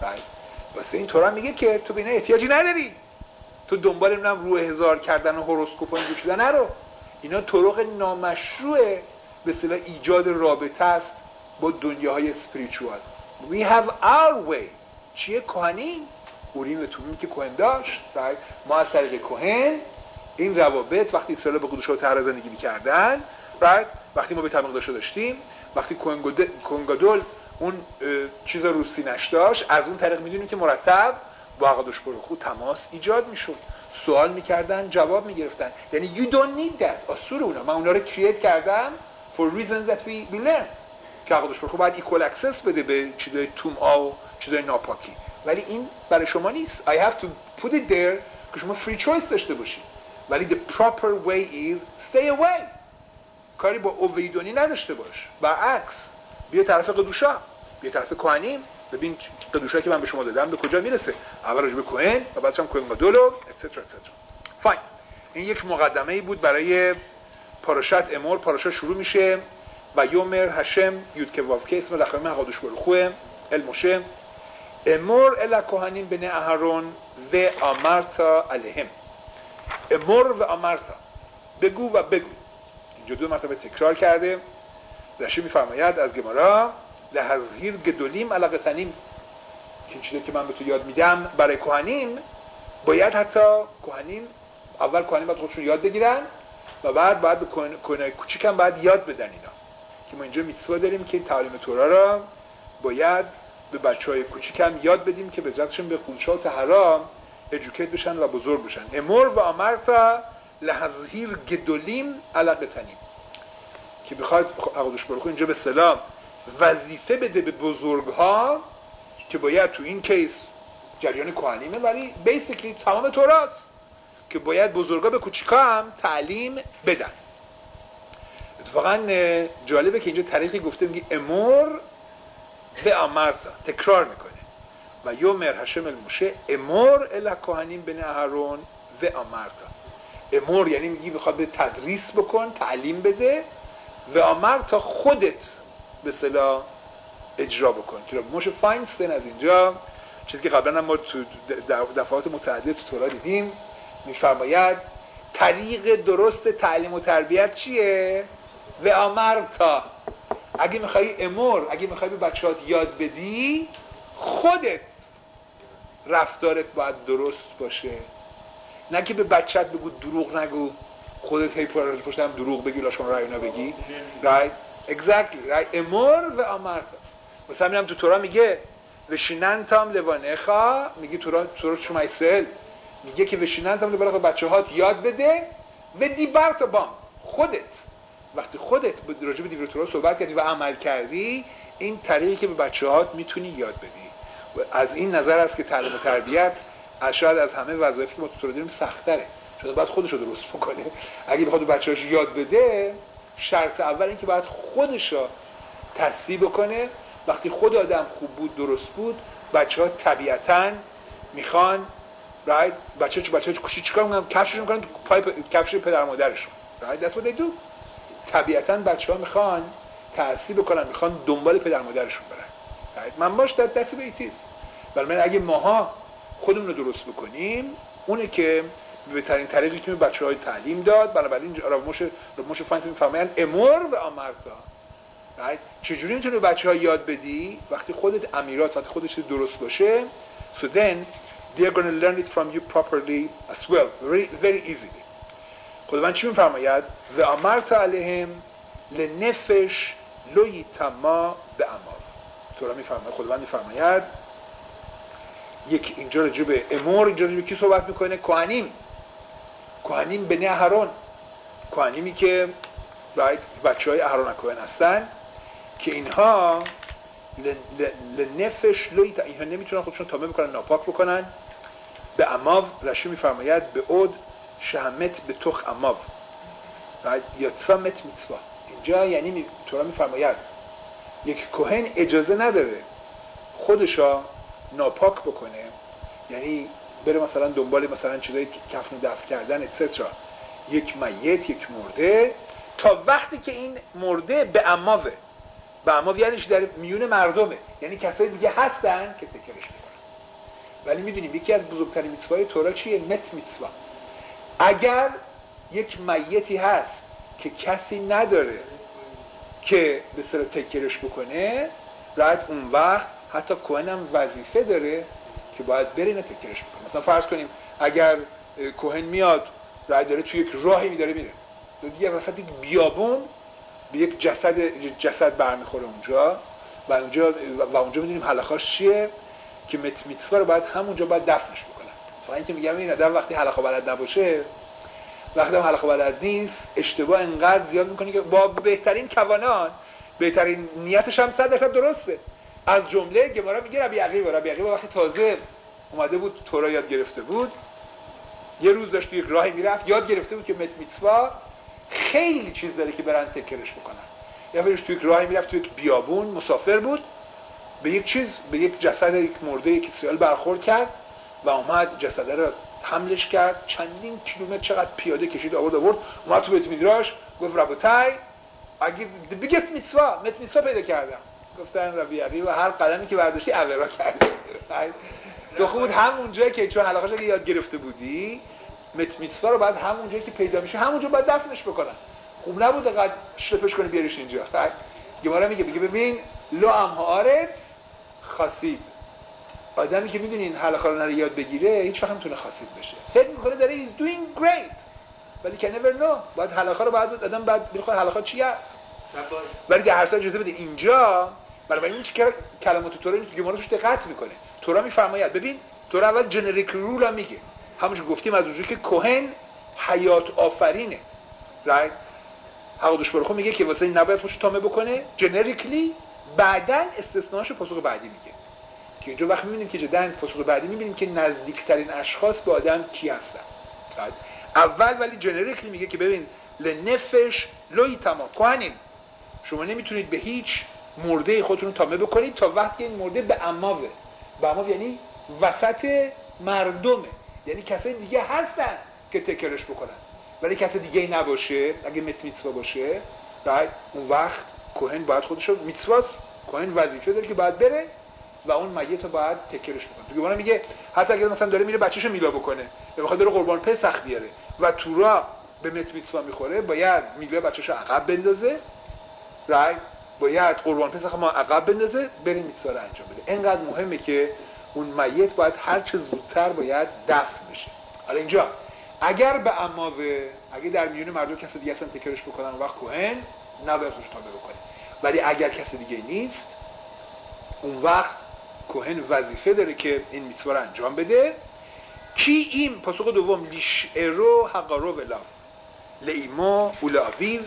A: واسه این تورا میگه که تو به اینا احتیاجی نداری، تو دنبال نمیدونم روح احضار کردن و هوروسکوپ و اینجور شدن نرو. اینا طرق نامشروع به اصطلاح ایجاد رابطه است با دنیاهای اسپریچوال. We have our way. چیه کهنی؟ اوریم و تومیم که کهن داشت. ما از طریق کهن این روابط وقتی اسرائیل با قدوش‌ها و طهرا زندگی می‌کردن، right؟ وقتی ما به تعمیق داشته داشتیم، وقتی کهن گادول اون چیز رو سینه‌اش داشت، از اون طریق می‌دونیم که مرتب با قدوش برخو تماس ایجاد می‌شد. سوال می‌کردن، جواب می‌گرفتن. یعنی you don't need that. آسور اونا. من اونا رو کرییت کردم for reasons that we we learn. که قدوش برخو باید equal access بده به چیزای توم‌ها و چیزای ناپاکی. ولی این برای شما نیست. I have to put it there که شما free choice داشته باشید. ولی the proper way is stay away. کاری با اویدونی نداشته باش. برعکس بیا طرف قدوشا، بیا طرف کهنیم، ببین قدوشا که من به شما دادم به کجا میرسه. اول راجع به کهن و بعدش هم کهن گادول اتسترا اتسترا. فاین. این یک مقدمه‌ای بود برای پاراشات امور. پاراشا شروع میشه و یومر هشم یود که واو که اسم رحمه قدوش برخوه الموشه امور الا کهنیم بن اهرون و امرتا علیهم. امور و امرتا، بگو و بگو. اینجا دو مرتبه تکرار کرده. رشی میفرماید از گمارا لحظیر گدولیم علاقتنیم که این چیزی که من به تو یاد میدم برای کهنیم باید حتی کهنیم اول کهنیم باید خودشون یاد بگیرن و بعد بعد به کهنای کوچیک هم باید یاد بدن اینا. که ما اینجا میتسوا داریم که تعالیم تورا را باید به بچهای کوچیک هم یاد بدیم که به ذاتشون به قدوش‌ها و طهرا ادوکییت بشن و بزرگ بشن. امور و امرتا لحظهیر گدولیم علقتنیم، که بخواد اقدش برخون اینجا به سلام وظیفه بده به بزرگها که باید تو این کیس جریان کهنیمه ولی بیسیکلی تمام توراست که باید بزرگا به کوچیکا هم تعلیم بدن. اتفاقا جالبه که اینجا طریقی گفته میگه امور به امرتا، تکرار میکنه و یومر هشم الموشه امور اله کهنیم بن اهرون و امرتا. امور یعنی میگی بخواد به تدریس بکن، تعلیم بده، و امرتا خودت به اصطلاح اجرا بکن. که موشه فاینستین از اینجا چیزی که قبلا هم ما تو دفعات متعدد تو تورا دیدیم میفرماید طریق درست تعلیم و تربیت چیه؟ و امرتا، اگه میخوایی امور، اگه میخوایی به بچه‌هات یاد بدی خودت رفتارت باید درست باشه، نه که به بچه‌ت بگو دروغ نگو، خودت هی پشت هم دروغ بگی لاشون رایونا بگی. right exactly right امور و امرتا. مثلا همین هم تو تورا میگه وشیننتام لوانخا، میگه تورا تورا شما اسرائیل میگه که وشیننتام لوانخا بچه‌هات یاد بده و دیبرت بام، خودت وقتی خودت راجع به دیور تورا صحبت کردی و عمل کردی این طریقی که به بچه‌هات میتونی یاد بدی. و از این نظر است که تعلیم و تربیت از شاید از همه وظایفی که ما تو تورا داریم سخت‌تره، چون باید خودش رو درست بکنه. اگه بخواد به بچه‌هاش یاد بده شرط اول این که باید خودش رو تصحیح بکنه. وقتی خود آدم خوب بود، درست بود، بچه‌ها طبیعتاً میخوان رایت بچه چه بچه‌ها کوچیک چیکار میکنن؟ کفشش میکنن تو پای پ... کفش پدر مادرشون. رایت that's what they do. طبیعتاً بچه‌ها میخوان تصحیح بکنن، میخوان دنبال پدر مادرشون برن. رایت من باش that that's what it is. ولی من اگه ماها خودمون رو درست بکنیم اونه که بهترین طریقی که به بچه‌ها تعلیم داد. بنابراین راموش راموش فاینت میفرمایند امور و امرتا. right چجوری میتونی به بچه‌ها یاد بدی؟ وقتی خودت امیرات، وقتی خودش درست باشه. so then they are going to learn it from you properly as well, very very easily. خداوند چی میفرماید؟ و امرتا علیهم لنفش لویتما به اماو. تو را میفرماید خداوند میفرماید یک اینجا راجع به امور، اینجا راجع به کی صحبت میکنه؟ کهنیم. کهنیم بنی اهرون، کهنیمی که باید بچهای اهرون کهن هستن که اینها لنفش لویت، اینها نمیتونن خودشون تابع بکنن، ناپاک بکنن. به اماو رشی میفرماید به اود شهمت به تخ اماو یا تسامت میتوا. اینجا یعنی می... تو را میفرماید یک کهن اجازه نداره خودشا ناپاک بکنه، یعنی بره مثلا دنبال مثلا چیزای کفن دفن کردن اتسترا، یک میت، یک مرده، تا وقتی که این مرده به اماوه. به اماو یعنی در میون مردمه، یعنی کسای دیگه هستن که تکرش میکنن. ولی میدونیم یکی از بزرگترین میتوای تورا چیه؟ مت میتوا. اگر یک میتی هست که کسی نداره که به اصطلاح تکرش بکنه، راحت اون وقت حتی کهن هم وظیفه داره که باید بره اینو تکرش بکنه. مثلا فرض کنیم اگر کهن میاد راحت داره توی یک راهی میداره میره دیگه وسط یک بیابون به یک جسد جسد برمیخوره اونجا و اونجا و اونجا میدونیم حلقاش چیه که مت میتوا رو باید همونجا باید دفنش بکنن. تا اینکه میگم این آدم وقتی حلقه بلد نباشه، وقتی هم حلقه بلد نیست، اشتباه انقدر زیاد میکنه که با بهترین کوانان، بهترین نیتش هم صد درصد درسته. از جمله گمارا میگه ربی عقیبه ربی عقیبه وقتی تازه اومده بود تورا یاد گرفته بود، یه روز داشت توی یک راهی میرفت، یاد گرفته بود که مت میتوا خیلی چیز داره که برن تکرش بکنن. یا فرش توی یک راهی میرفت، توی یک بیابون مسافر بود، به یک چیز، به یک جسد یک مرده یک اسرائیل برخورد کرد و اومد جسد رو حملش کرد، چندین کیلومتر چقدر پیاده کشید آورد آورد اومد تو بیت میدراش گفت ربوتای اگه بیگست میتوا مت میتوا پیدا کردم. گفتن ربی عقیبه هر قدمی که برداشتی عبرا کردی. تو خوب بود همون جایی که چون حلقه‌اش که یاد گرفته بودی مت میتوا رو بعد همون جایی که پیدا میشه همونجا باید دفنش بکنن. خوب نبود انقدر شلپش کنی بیاریش اینجا. گمارا میگه میگه ببین لو امها آرت خاصید، آدمی که میدونین حلقه رو نره یاد بگیره هیچ وقت نمیتونه خاصید بشه. فکر میکنه داره he's doing great ولی can never know. باید حلقه رو بعد آدم بعد میخواد حلقه چی است. ولی در هر صورت اجازه بده اینجا برای این چیکار کلمات تورا این گمارا توش دقت میکنه. تورا میفرماید ببین تورا اول جنریک رول هم میگه، همونش گفتیم از اونجایی که کهن حیات آفرینه. right حقوقش برخو میگه که واسه این نباید خودش تامه بکنه جنریکلی، بعداً استثناش پاسخ بعدی میگه که اینجا وقت میبینیم که جداً پاسخ بعدی میبینیم که نزدیکترین اشخاص به آدم کی هستن. اول ولی جنریکلی میگه که ببین لنفش لوی تمام کهنیم، شما نمیتونید به هیچ مرده خودتون تامه بکنید تا وقتی این مرده به اماوه. به اماو یعنی وسط مردمه، یعنی کسای دیگه هستن که تکرش بکنن، ولی کسی دیگه ای نباشه. اگه مت میتوا باشه بعد اون وقت کهن باید خودشو میتواست، کهن وظیفه داره که باید بره و اون میت رو باید تکرش بکنه. دیگه اون میگه حتی اگه مثلا داره میره بچه‌شو میلا بکنه یا میخواد بره قربان پسخ بیاره و تو راه به مت میتوا میخوره، باید میلا بچه‌شو عقب بندازه، رایت باید قربان پسخ ما عقب بندازه، بره میتوا رو انجام بده. اینقدر مهمه که اون میت باید هر چه زودتر باید دفن بشه. حالا اینجا اگر به اماوه، اگه در میون مردم کسی دیگه اصلا تکرش بکنن اون وقت کهن نباید خودش تامه بکنه، ولی اگر کسی دیگه نیست اون وقت کهن وظیفه داره که این میتوا رو انجام بده. کی این پاسخ دوم لیشعرو حقارو ولا لیما اول آویو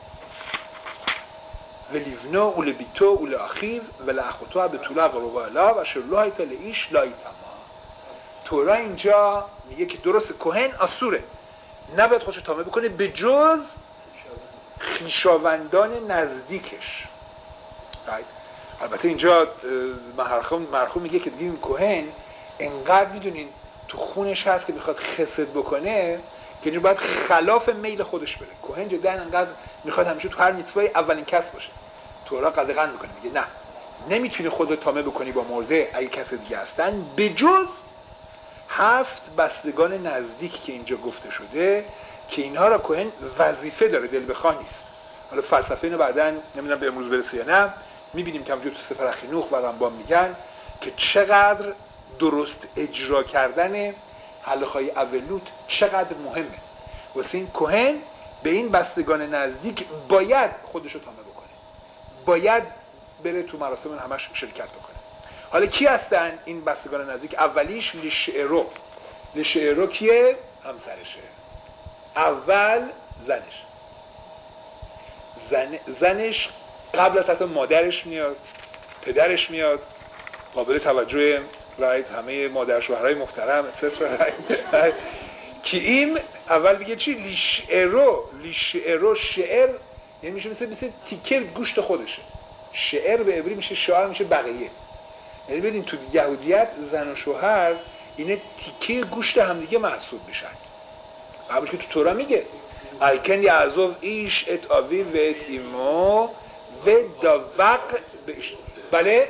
A: ولیونا اول بیتو اول آخیو ولا اخوتو به طول حقارو ولا و شلوهای تا لیش لای تمام. تورا اینجا میگه که درست کهن آسوره نباید خودش تامه بکنه به جز خویشاوندان نزدیکش. البته اینجا مرحوم مرحوم میگه که دیگه این کهن انقدر میدونین تو خونش هست که میخواد خسد بکنه که اینجا باید خلاف میل خودش بره. کهن جدا انقدر میخواد همیشه تو هر میتوای اولین کس باشه. تورا قدغن میکنه میگه نه، نمیتونی خودت تامه بکنی با مرده اگه کس دیگه هستن به جز هفت بستگان نزدیک که اینجا گفته شده که اینها را کهن وظیفه داره، دل بخواه نیست. حالا فلسفه اینو بعداً نمیدونم به امروز برسه یا نه، میبینیم که همونجور تو سفر اخینوخ و رمبان میگن که چقدر درست اجرا کردن حلقه‌های اولوت چقدر مهمه. واسه این کهن به این بستگان نزدیک باید خودشو تامه بکنه، باید بره تو مراسم همش شرکت بکنه. حالا کی هستن این بستگان نزدیک؟ اولیش لیشعرو. لیشعرو کیه؟ همسرشه. اول زنش. زن... زنش قبل از حتی مادرش میاد، پدرش میاد، قابل توجه رایت همه مادر شوهرای محترم اتسترا که این اول بگه چی؟ لیشعرو. لیشعرو شعر یعنی میشه مثل مثل تیکه گوشت خودشه. شعر به عبری میشه شعر، میشه بقیه. یعنی ببین تو یهودیت زن و شوهر اینه تیکه گوشت همدیگه محسوب میشن. همونش که تو تورا میگه الکن یعزوف ایش ات آوی و ات ایمو و داوق بهش. بله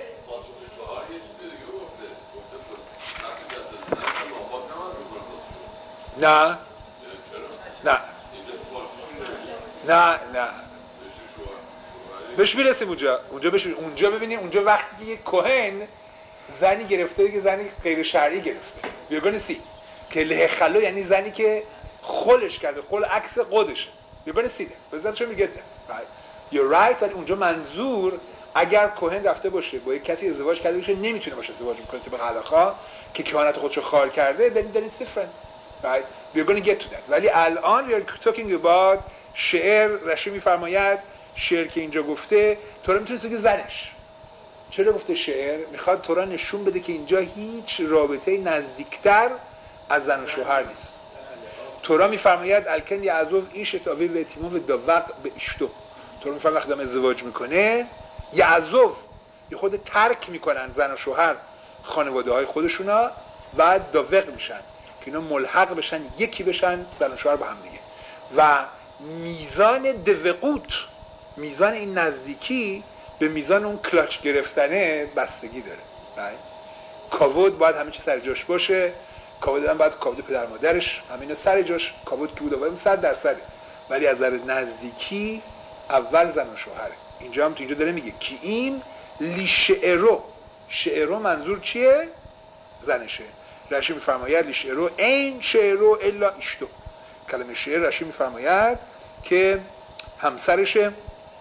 A: نه نه نه نه بهش میرسیم اونجا. اونجا بهش اونجا ببینیم اونجا وقتی که کهن زنی گرفته که زنی غیر شرعی گرفته بیگانی سی که له خلو یعنی زنی که خلش کرده، خل عکس خودشه بیگانی سیده بذات چه میگه right you're right. ولی اونجا منظور اگر کهن رفته باشه با یک کسی ازدواج کرده باشه نمیتونه باشه ازدواج میکنه طبق حلقه که کهانت خودشو خار کرده then then it's different right we're going to get to that. ولی الان we are talking about شعر. رشی میفرماید شعر که اینجا گفته تورا میتونست بگه زنش. چرا گفته شعر؟ میخواد تورا نشون بده که اینجا هیچ رابطه نزدیکتر از زن و شوهر نیست. تورا میفرماید الکن یعزوف ایش تاوی و اتیمو و داوق به اشتو. تورا میفرماید وقتی آدم ازدواج میکنه یعزوف یه خود ترک میکنن زن و شوهر خانواده های خودشونا و داوق میشن که اینا ملحق بشن، یکی بشن زن و شوهر با هم دیگه. و میزان دوقوت، میزان این نزدیکی به میزان اون کلاچ گرفتنه بستگی داره. right? کاود باید همه چی سر جاش باشه. کاود هم باید کاود پدر مادرش همینه سر جاش. کاود که بوده باید صد درصده. ولی از نظر نزدیکی اول زن و شوهره. اینجا هم تو اینجا داره میگه که این لیشعرو. شعرو منظور چیه؟ زنشه. رشی میفرماید لیشعرو این شعرو الا اشتو. کلمه شعر رشی میفرماید که همسرشه.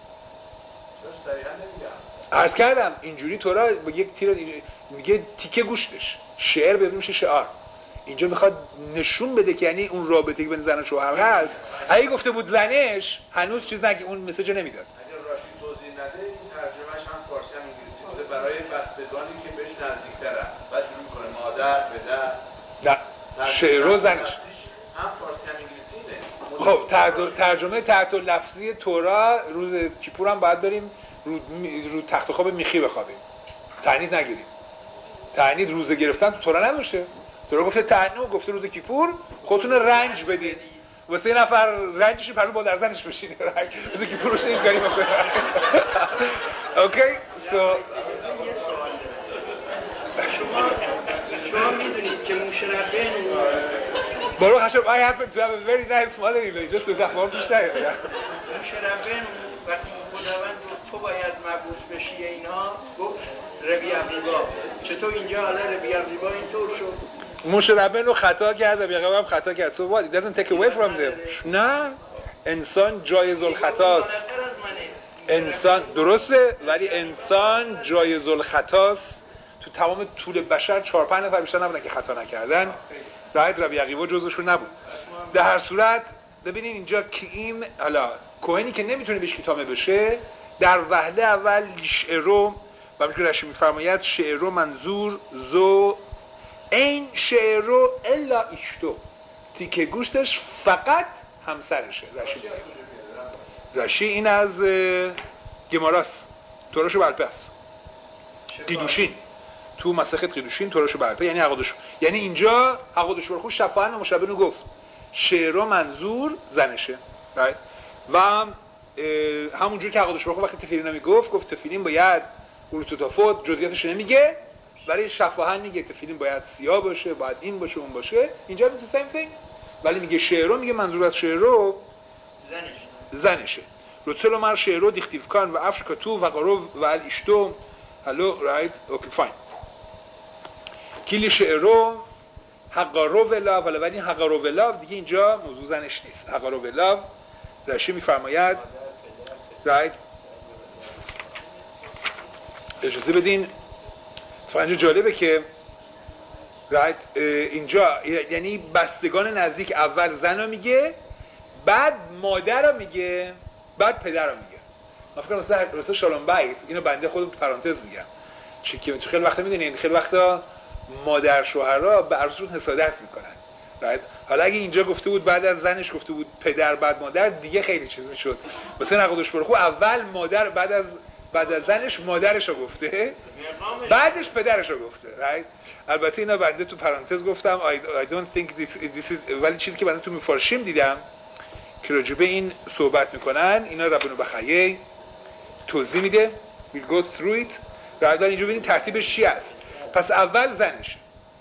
A: عرض کردم اینجوری تورا با یک تیر میگه تیکه گوشتش. شعر ببین میشه شعار. اینجا میخواد نشون بده که یعنی اون رابطه که بین زن و شوهر هست، اگه گفته بود زنش هنوز چیز نگه، اون مسیج نمیداد.
B: اگر راشید توضیح نده این ترجمهش هم فارسی هم انگلیسی بوده برای بستگانی که بهش نزدیک‌ترن. بعد شروع می‌کنه مادر، پدر.
A: نه، شعر و زنش.
B: هم فارسی هم انگلیسی
A: خب
B: اینه.
A: ترجمه تحت لفظی تورا روز کیپور هم باید بریم رو, رو تخت خواب میخی بخوابیم. تعنید نگیریم. تعنید روزه گرفتن تو تورا نداشته. تورا گفته تعنید، گفته روز کیپور خودتون رنج بدید. واسه یه نفر رنجش پلو با در زنش بشینه. روز کیپور روش هیچ کاری نکنه. اوکی؟ سو
C: شما شما میدونید که مشربین
A: برو هاشم I happen to have a very nice mother-in-law just to that one بیشتر
C: مشربین وقتی خداوند رو تو باید مبعوث بشی اینا گفت ربی عبدالله. چطور اینجا حالا ربی عبدالله اینطور شد؟
A: مشربین رو خطا کرد و بیقیبه هم خطا کرد. So what? It doesn't take away from them. نه، انسان جایز الخطاست. انسان درسته، ولی انسان جایز الخطاست. تو تمام طول بشر چهار پنج نفر بیشتر نبودن که خطا نکردن. راحت ربی عقیبه جزوشون نبود. در هر صورت ببینین اینجا کیم، حالا کوهنی که نمیتونه بهش کتامه بشه در وهله اول شعرو و همچنین رشی میفرماید شعرو منظور زو این شعرو الا ایشتو، تیکه گوشتش فقط همسرشه. رشی رشی این از گماراست، توراشو بلپه است، قیدوشین تو مسخت قیدوشین توراشو بلپه، یعنی حقادش، یعنی اینجا حقادش برخو شفاهن و مشابهنو گفت شعرو منظور زنشه. و همونجور که حقادش برخو وقتی تفیلین نمی گفت گفت تفیلین باید اروتوتافوت جزئیاتش نمیگه، ولی شفاهن میگه تفیلین باید سیاه باشه، باید این باشه اون باشه. اینجا میگه same thing، ولی میگه شعرو، میگه منظور از شعرو زنشه زنشه. روتسلو مر شعرو دیختیفکان و افریکاتو و قارو و الیشتو. هلو رایت اوکی فاین. کلی شعرو حقارو ولا، ولی ولی حقارو ولا دیگه اینجا موضوع زنش نیست. حقارو ولا رشی میفرماید رایت. اجازه بدین اتفاقا اینجا جالبه که رایت اینجا یعنی بستگان نزدیک اول زن رو میگه، بعد مادر رو میگه، بعد پدر رو میگه. من فکر کنم مثلا شالوم بیت اینو بنده خودم تو پرانتز میگم چه که خیلی وقتا میدونین خیلی وقتا مادر شوهرها به عروسشون حسادت میکنن. رایت حالا اگه اینجا گفته بود بعد از زنش گفته بود پدر بعد مادر دیگه خیلی چیز میشد. مثلا نقدش برخو اول مادر بعد از بعد از زنش مادرش رو گفته، بعدش پدرش رو گفته. رایت البته اینا بنده تو پرانتز گفتم I, I don't think this, this is، ولی چیزی که بنده تو مفارشیم دیدم که راجع به این صحبت میکنن اینا ربنو بخیه توضیح میده. we'll go through it. رایت اینجا ببینید ترتیبش چی است. پس اول زنش،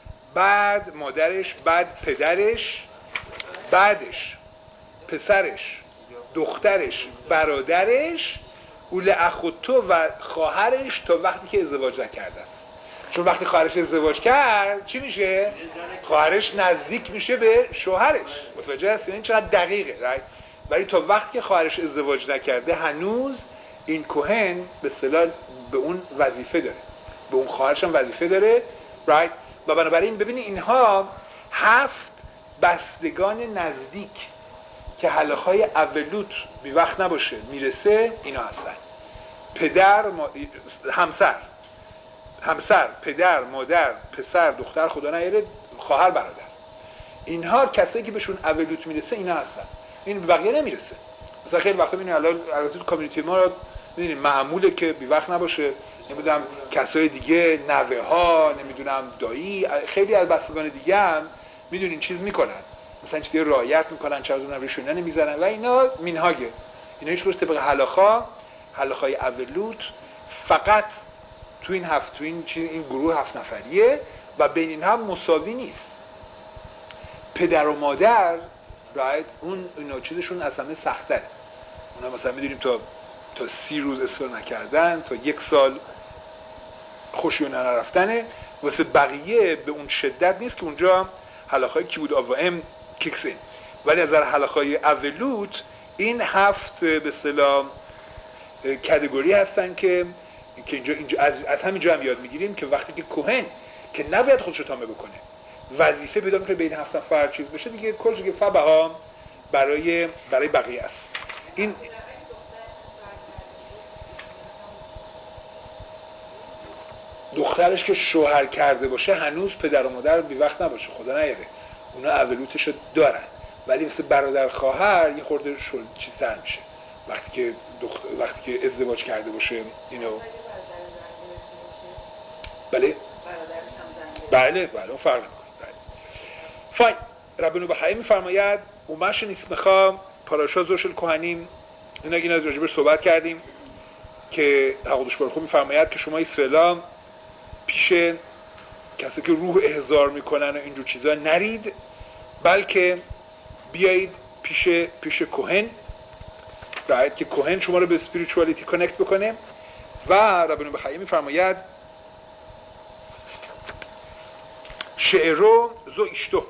A: بعد مادرش، بعد پدرش، بعدش پسرش، دخترش، برادرش، اول اخوتو و خواهرش تا وقتی که ازدواج نکرده است. چون وقتی خواهرش ازدواج کرد چی میشه؟ خواهرش نزدیک میشه به شوهرش. متوجه هستید این چقدر دقیقه؟ رایت ولی تا وقتی که خواهرش ازدواج نکرده هنوز این کوهن به اصطلاح به اون وظیفه داره، به اون خواهرش هم وظیفه داره. رایت و بنابراین ببینید اینها هفت بستگان نزدیک که حلقه‌های اولوت بی وقت نباشه میرسه اینا هستن. پدر، ما... همسر همسر، پدر، مادر، پسر، دختر، خدا نیاره، خواهر، برادر. اینها کسایی که بهشون اولوت میرسه اینا هستن. این به بقیه نمیرسه. مثلا خیلی وقتا میبینید الان البته تو کامیونیتی ما رو میبینید معموله که بی وقت نباشه، نمیدونم کسای دیگه، نوه ها، نمیدونم دایی، خیلی از بستگان دیگه هم میدونین چیز میکنن، مثلا چیزی رعایت میکنن، چه از اون ریشونه نمیزنن و اینا مینهاگه. اینا هیچ کدوم طبق حلاخا حلاخای اولوت فقط تو این هفت تو این چیز این گروه هفت نفریه و بین اینها مساوی نیست. پدر و مادر رایت اون اینا چیزشون اصلا سخت‌تره. اونا مثلا میدونیم تا تا سی روز اصرار نکردن، تا یک سال خوشیونه نرفتنه. واسه بقیه به اون شدت نیست که اونجا حلاخای کی بود آوام کیکسین، ولی از حلاخای اولوت این هفت به اصطلاح کاتگوری هستن که که اینجا, اینجا از, از همینجا هم یاد میگیریم که وقتی که کوهن که نباید خودشو تامه بکنه، وظیفه پیدا میکنه بین هفت نفر چیز بشه دیگه، کلش دیگه فبها برای برای بقیه است. این دخترش که شوهر کرده باشه هنوز پدر و مادر بی وقت نباشه، خدا نیاره، اونا اولوتشو دارن، ولی مثل برادر خواهر یه خورده شل چیز تر میشه وقتی که دختر وقتی که ازدواج کرده باشه. اینو بله بله بله اون فرق میکنه. فاین. ربنا بخایی میفرماید اومش نیسمخا پاراشا زوشل کوهنیم، اینا اینا راجبش صحبت کردیم که حقوقش برخو میفرماید که شما اسرائیلا پیش کسی که روح احضار میکنن و اینجور چیزا نرید، بلکه بیایید پیش پیش کوهن، باید که کوهن شما رو به اسپریچوالیتی کانکت بکنه. و ربنا بخایی میفرماید شعرو زو اشتو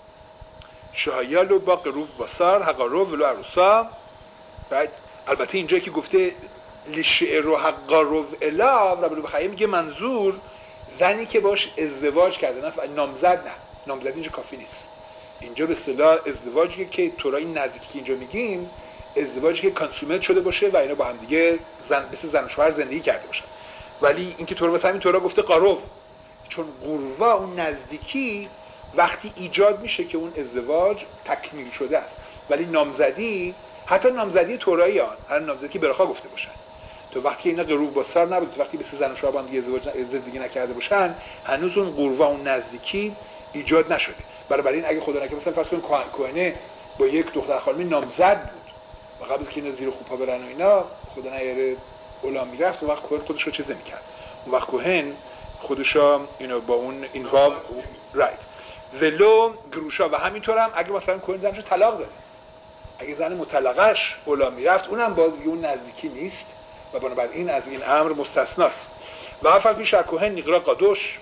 A: شهایالو با قروف باسار حقارو ولو عروسا. بعد البته اینجا که گفته لشعرو حقارو الا، ربنا بخایی میگه منظور زنی که باش ازدواج کرده، نه نامزد، نه نامزد اینجا کافی نیست. اینجا به اصطلاح ازدواجی که تورا این نزدیکی که اینجا میگیم ازدواجی که کانسومت شده باشه و اینا با هم دیگه زن مثل زن و شوهر زندگی کرده باشن. ولی اینکه تورا واسه همین تورا گفته قاروف، چون قروا اون نزدیکی وقتی ایجاد میشه که اون ازدواج تکمیل شده است. ولی نامزدی، حتی نامزدی تورایی ها، هر نامزدی برخا گفته باشن، تو وقتی اینا قروف باسار نبود، وقتی مثل زن و شوهر با هم دیگه ازدواج زندگی نکرده باشن، هنوز اون قروا اون نزدیکی ایجاد نشده. برای این اگه خدا نکنه مثلا فرض کنیم کوهنه با یک دختر خانمی نامزد بود و قبل از که اینا زیر خوپا برن و اینا، خدا نیاره غلام میرفت، و وقت کوهن خودش رو چیز نمی‌کرد، اون وقت کوهن خودش اینو با اون اینوالو رایت ولو گروشا. و همینطور هم اگه مثلا کوهن زنشو طلاق داده، اگه زن مطلقش غلام میرفت، اونم باز اون نزدیکی نیست و بنابراین از این امر مستثناست. و افق پیش کوهن نیقرا قادوش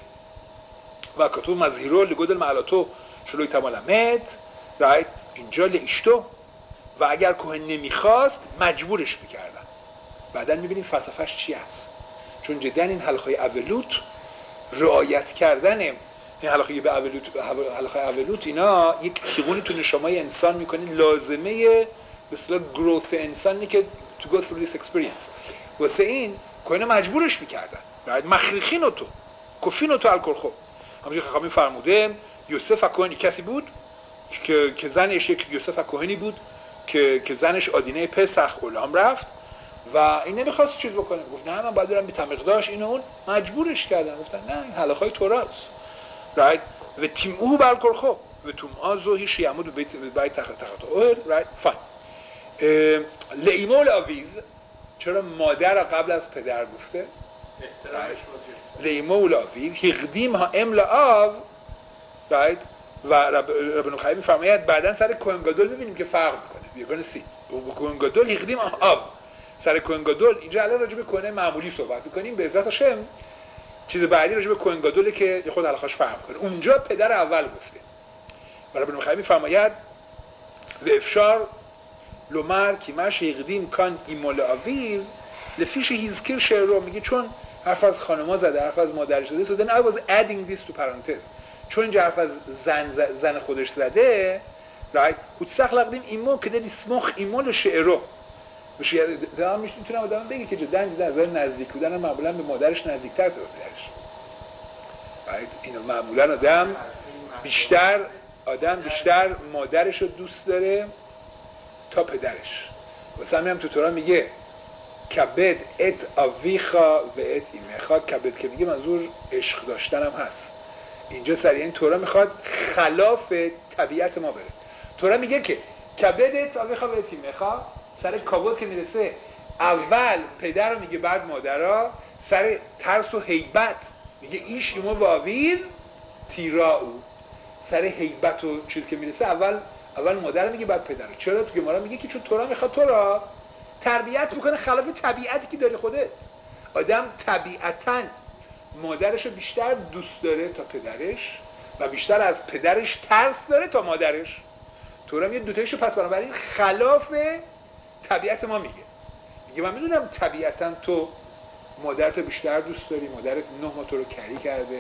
A: و کتو مزهیرو لگودل معلاتو شلوی تمالمت رایت اینجا لاشتو. و اگر کوهن نمیخواست مجبورش میکردن. بعدن میبینیم فلسفهش چی هست، چون جدا این حلقه اولوت رعایت کردن این حلقه به اولوت، حلقه اولوت اینا یک تیغونی تو نشامای انسان میکنه، لازمه به اصطلاح گروث انسانی که to go through this experience. واسه این کوهن مجبورش میکردن رایت مخریخینو تو کفینو تو الکرخو. همونجوری که خواهی فرموده یوسف کوهنی کسی بود که که زنش یک یوسف کوهنی بود که که زنش آدینه پسخ غلام رفت و این نمیخواست چیز بکنه، گفت نه من باید برم به تمقداش، اینو اون مجبورش کردن، گفتن نه این حلقه‌های توراست رایت و تیم او بالکرخو و توم آزو شیامود به بیت بیت تخت تخت اول رایت فاین. لیمول آویو، چرا مادر قبل از پدر گفته؟ لیمول آویو هیقدیم ها املا آو رایت. و ربنا خیلی میفرماید بعدن سر کوهن گادول میبینیم که فرق میکنه. بیگان سی کوهن گادول هیقدیم آو، سر کوهن گادول اینجا الان راجع به کوهن معمولی صحبت میکنیم، به عزت هاشم چیز بعدی راجع به کوهن گادوله که خود علاقاش فرق میکنه. اونجا پدر اول گفته و ربنا خیلی میفرماید و افشار لومر کیمش هیقدیم کان ایمول آویو لفیش هیزکر شعر رو میگه، چون حرف از خانما زده، حرف از مادرش زده، so then I was adding this to parenthesis، چون اینجا حرف از زن زن خودش زده رایت خودسخ لقدیم ایمو که دلی سمخ ایمول شعرو میشه. دارم میتونم آدم بگه که جدا جدا از نزدیک بودن معمولا به مادرش نزدیکتر تا پدرش رایت. اینو معمولا آدم بیشتر آدم بیشتر مادرش رو دوست داره تا پدرش. واسه همین هم تو تورا میگه کبد ات آویخا و ات ایمخا. کبد که میگه منظور عشق داشتن هم هست. اینجا سریع این تورا میخواد خلاف طبیعت ما بره. تورا میگه که کبد ات آویخا و ات ایمخا، سر کابوت که میرسه اول پدر رو میگه بعد مادرها، سر ترس و هیبت میگه ایش ایمو و آویل تیرا او، سر هیبت و چیز که میرسه اول اول مادر میگه بعد پدر. چرا؟ تو گمارا میگه که چون تورا میخواد تو را تربیت میکنه خلاف طبیعتی که داری خودت. آدم طبیعتاً مادرشو بیشتر دوست داره تا پدرش و بیشتر از پدرش ترس داره تا مادرش. تورا میگه دوتایشو پس بنابراین خلاف طبیعت ما میگه. میگه من میدونم طبیعتاً تو مادرت بیشتر دوست داری، مادرت نه ماه تو رو کری کرده،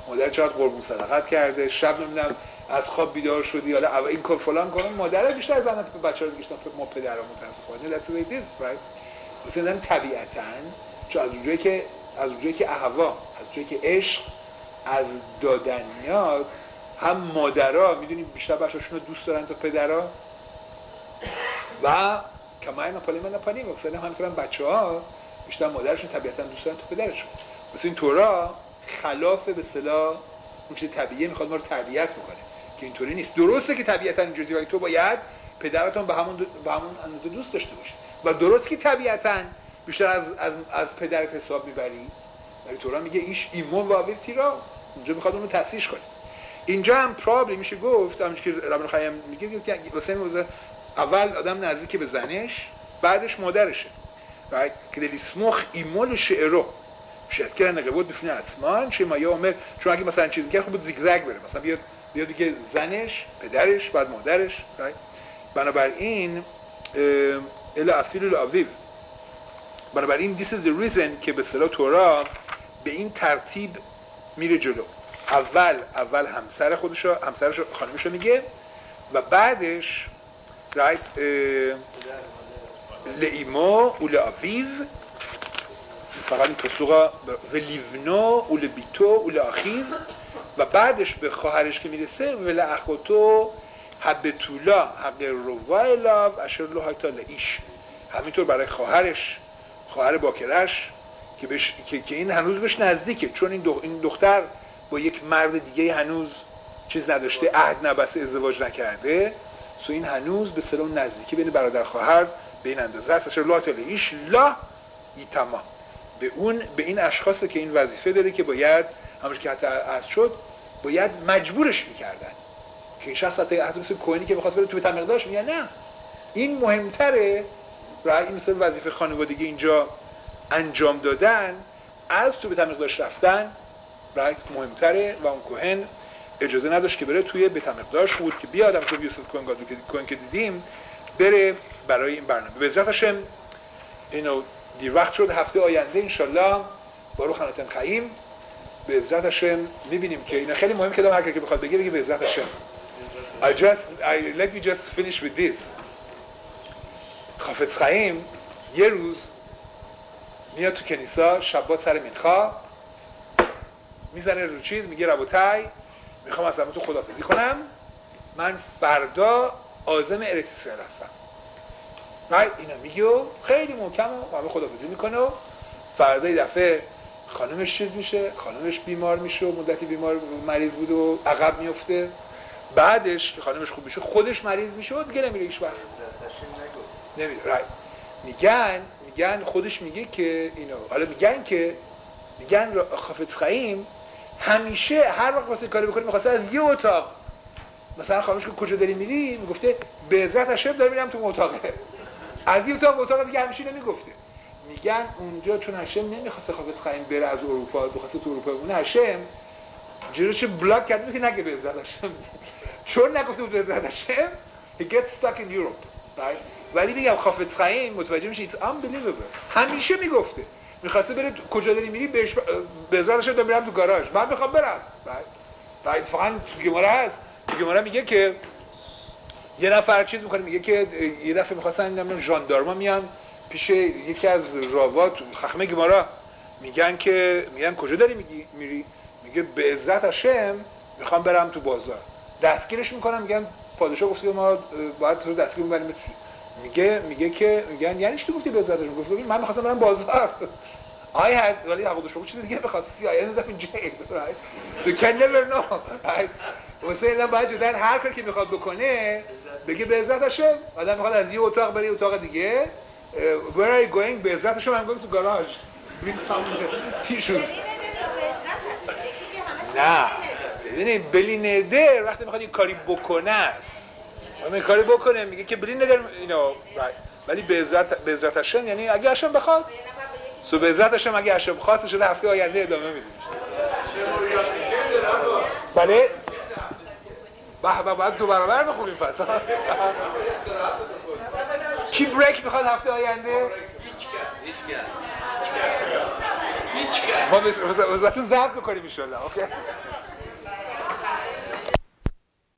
A: مادر چقدر قربون صدقت کرده، شب نمیدونم از خواب بیدار شدی، حالا این کار فلان کنم. مادر بیشتر زحمت به بچه‌ها می‌کشن تا ما پدرها متأسفانه. That's the way it is, right؟ مثلا طبیعتاً چون از اونجایی که از اونجایی که اهوا، از اونجایی که عشق از دادن میاد، هم مادرها میدونیم بیشتر بچه‌هاشون رو دوست دارن تا پدرها و کمای نپالی من نپالی مثلا همینطورم بچه‌ها بیشتر مادرشون طبیعتاً دوست دارن تا پدرشون. مثلا این تورا خلاف به اصطلاح اون چیز طبیعیه میخواد ما رو تربیت بکنه که اینطوری نیست. درسته که طبیعتاً اینجوریه ولی تو باید پدرتون به همون به همون اندازه دوست داشته باشه و درست که طبیعتاً بیشتر از از از پدرت حساب میبری. ولی تورا میگه ایش ایمون و آویر تیرا، اونجا میخواد اون رو تفسیرش کنه. اینجا هم پرابلم میشه گفت همونش که ربن خیم میگه که واسه این اول آدم نزدیک به زنش بعدش مادرشه. right که لیسمخ ایمول شعرو شذکر نقبود بفین اسمان چه ما یا عمر، چون اگه مثلا چیزی که خب زیگزاگ بره مثلا بیاد بیاد دیگه زنش پدرش بعد مادرش. right بنابراین الا افیل الاویو، بنابراین this is the reason که به اصطلاح تورا به این ترتیب میره جلو. اول اول همسر خودشو همسرش خانمشو میگه و بعدش رایت لئیمو و لآویو، فقط این پسوقا و لیونو و لبیتو و لآخیو و بعدش به خواهرش که میرسه و لأخوتو حبتولا حب روایلاو اشر لو هایتا لئیش. همینطور برای خواهرش خواهر باکرش که, بش... که که این هنوز بهش نزدیکه، چون این, دخ... این دختر با یک مرد دیگه هنوز چیز نداشته، عهد نبسته، ازدواج نکرده، سو این هنوز به سلام نزدیکی بین برادر خواهر به این اندازه است. اشار لا تله ایش لا تمام به اون به این اشخاصی که این وظیفه داره که باید همونش که حتی از شد باید مجبورش میکردن که این شخص حتی حتی مثل کوهنی که بخواست بره تو بیت مقداش میگه نه این مهمتره برای این مثل وظیفه خانوادگی اینجا انجام دادن از تو بیت مقداش رفتن برای مهمتره و اون کوهن اجازه نداشت که بره توی بیت مقداش بود که بیاد هم تو یوسف کوهن گادو که کوهن که دیدیم بره برای این برنامه. به عزت هاشم اینو دیر وقت شد، هفته آینده انشالله بارو خانتن خییم به عزت هاشم میبینیم که اینا خیلی مهم کلام هر که بخواد بگه بگه به عزت هاشم. I just I let me just finish with this. خافت خییم یه روز میاد تو کنیسا شبات سر منخا میزنه رو چیز میگه ربوتای میخوام از همه تو خداحافظی کنم، من فردا عازم ارث اسرائیل هستم. رایت اینا میگه خیلی محکم و همه خداحافظی میکنه و فردا یه دفعه خانمش چیز میشه، خانمش بیمار میشه و مدتی بیمار مریض بود و عقب میفته، بعدش که خانمش خوب میشه خودش مریض میشه و دیگه نمیره هیچ وقت نمیره. رایت میگن میگن خودش میگه که اینو حالا میگن که میگن خافت خییم همیشه هر وقت واسه کاری بکنه میخواسته از یه اتاق مثلا خانمش که کجا داری میری میگفته به عزت هاشم دارم میرم تو اتاقه، از این اتاق به اتاق دیگه همیشه نمیگفته. میگن اونجا چون هاشم نمیخواسته خافت خییم بره از اروپا بخواسته تو اروپا اون هاشم جلوش بلاک کرده که نگه به عزت هاشم چون نگفته بود به عزت هاشم he gets stuck in Europe right؟ ولی میگم خافت خییم متوجه میشه it's unbelievable همیشه میگفته میخواسته بره کجا داری میری بهش به عزت هاشم دارم میرم تو گاراژ من میخوام برم right؟ right اتفاقا گماره هست گماره میگه که یه نفر چیز میکنه میگه که یه دفعه میخواستن نمیدونم ژاندارما میان پیش یکی از راوات خخمه گماره میگن که میگن کجا داری میگی میری میگه به عزت هاشم میخوام برم تو بازار، دستگیرش میکنن میگن پادشاه گفت که ما باید تو دستگیر ببریم. میگه میگه که میگن یعنی چی تو گفتی به عزت هاشم؟ گفت من میخواستم برم بازار I had ولی حقوقش بود چیز دیگه می‌خواستی I ended up in jail right so you can never know right واسه اینا باید جدا هر کاری که میخواد بکنه بگه به عزت هاشم. آدم میخواد از یه اتاق بره اتاق دیگه where are you going به عزت هاشم I'm going to garage bring some tissues نه ببینید بلی ندر وقتی میخواد این کاری بکنه است این کاری بکنه میگه که بلی ندر you know right ولی به عزت به عزت هاشم یعنی اگه هاشم بخواد سو به عزت هاشم اگه هاشم خواستش هفته آینده ادامه میدیم. بله با باید دو برابر بخونیم پس کی بریک میخواد هفته آینده؟
C: هیچ کرد
A: ما واسهتون ضبط میکنیم ان شاء الله. اوکی